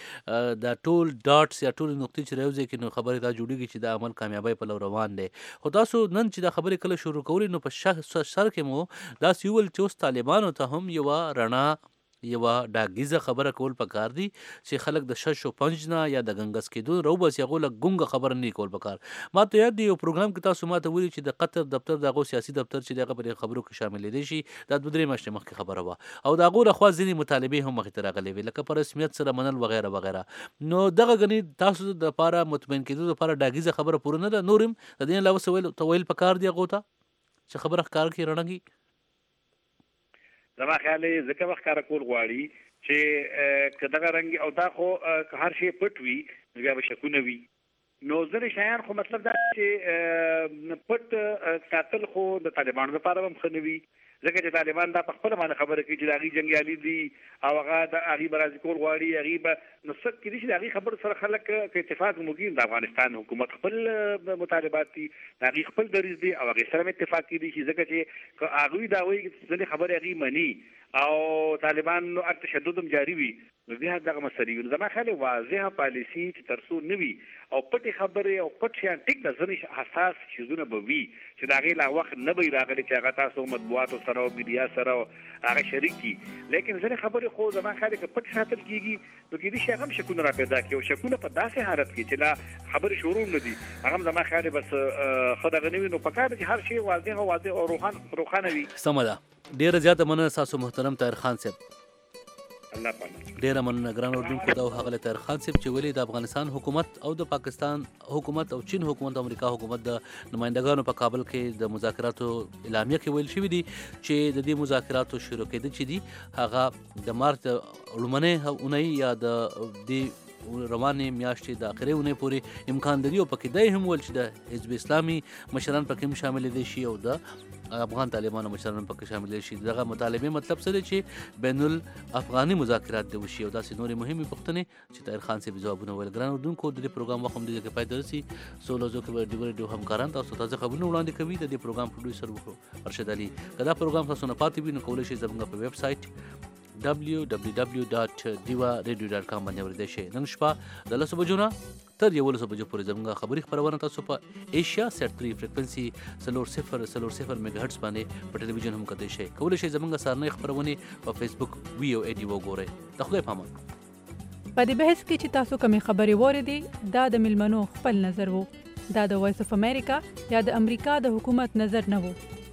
چې دا ټول ډاټس یا ټولې نقطې چې راوځي کې نو خبرې دا جوړېږي چې دا عمل کامیابۍ په لور روان دی خو تاسو نن چې دا خبرې کله شروع کولې نو په سر کې مو داسې وویل چې اوس طالبانو ته هم یوه رڼا یوه ډاګیزه خبره کول پکار دي چې خلک د شش او پنج نه یا د ګنګس کېدو روبس هغو له ګونګه خبره نه کول پکار ما ته یاد دی یو پروګرام کې تاسو ما ته ویلي چې د قطر دفتر د هغو سیاسي دفتر چې د هغه په خبرو کې شاملېدی شي دا دوه درې میاشتې مخکې خبره وه او د هغو لخوا ځینې مطالبې هم مخې ته راغلې وې لکه په رسمیت سره منل وغیره وغیره نو دغه ګنې تاسو دپاره مطمئن کېدو دپاره ډاګیزه خبره پوره نه ده نور هم د دې علاوه څه ته ویل پکار دي هغو ته چې خبره ښکار کړي رڼه زما خیال دی ځکه به ښکاره کول غواړي چې که دغه رنګ او دا خو که هر شی پټ وي نو بیا به شکونه وي نو ځینې شیان خو مطلب دا چې پټ ساتل خو د طالبانو لپاره هم ښه نه وي ځکه چې طالبان دا په خپله باندې خبره کوي چې د هغې جنګیالي دي او هغه د هغې به راضي کول غواړي هغې به نو څه کېدای شي د هغې خبرو سره خلک که اتفاق وکړي د افغانستان حکومت خپل مطالبات دي د هغې خپل دریځ دی او هغې سره هم اتفاق کېدای شي ځکه چې که هغوی دا وایي ځینې خبرې هغې مني او طالبان نو تشدد هم جاري وي نو بیا دغه مسلې وي زما خیال واضحه پالیسي چې تر څو نه وي او پټې خبرې او پټ شیان ټیک ده ځینې حساس څیزونه به وي چې د هغې لا وخت نه به وي راغلی چې هغه تاسو مطبوعاتو سره او میډیا سره هغه شریک دي لیکن ځینې خبرې خو زما خیال که پټ ساتل کېږي نو کېدای شي هغه هم شکونه را پیدا کړي او شکونه په داسې حالت کې چې لا خبرې شروع نه دي هغه هم زما خیال بس ښه دغه نه وي نو پکار ده چې هر شی واضح او واضح او روښانه وي. سمه ده ډیره زیاته مننه ستاسو محترم طاهر خان صاحب الله پاک ډیره مننه ګران اردوونکو دا هغه طاهر خان صاحب چې ولې د افغانستان حکومت او د پاکستان حکومت او چین حکومت او امریکا حکومت د نمائندګانو په کابل کې د مذاکراتو اعلامیه کې ویل شوي دي چې د دې مذاکراتو شروع کېدل چې دي هغه د مارچ لومړنۍ اونۍ یا د دې روانې میاشتې د اخرې اونۍ پورې امکان لري او پکې دی هم ویل چې د حزب اسلامي مشران پکې هم شاملېدی شي او د افغان طالبانو مشران پکې شاملېدی شي دغه مطالبې مطلب څه دی چې بین الافغاني مذاکرات دې وشي او داسې نورې مهمې پوښتنې چې طاهر خان صاحب ځوابونه ویل ګران اردوونکو د دې پروګرام وخت هم دې کې پای ته رسي سو لوزو کې ډیور ډیو همکاران تاسو تازه خبرونه وړاندې کوي د دې پروګرام پروډوسر وو ارشد علي که دا پروګرام تاسو نه پاتې وي نو کولی شئ زموږ په ویب سایټ دبلیو دبلیو دبلیو ډاټ دیوا ریډیو ډاټ کام باندې اوریدلی شئ نن شپه د لسو بجو نه تر یولسو بجو پورې زموږ خبري خپرونه تاسو په ایشیا سیټ تھری فریکوینسي څلور صفر څلور صفر میګا هرټز باندې په ټلویزیون هم کتلی شئ کولی شئ زموږ سهارنۍ خپرونې په فیسبوک وي او ایډي وګورئ د خدای په امان. په دې بحث کې چې تاسو کومې خبرې واورېدې دا د میلمنو خپل نظر و دا د وایس اف امریکا یا د امریکا د حکومت نظر نه و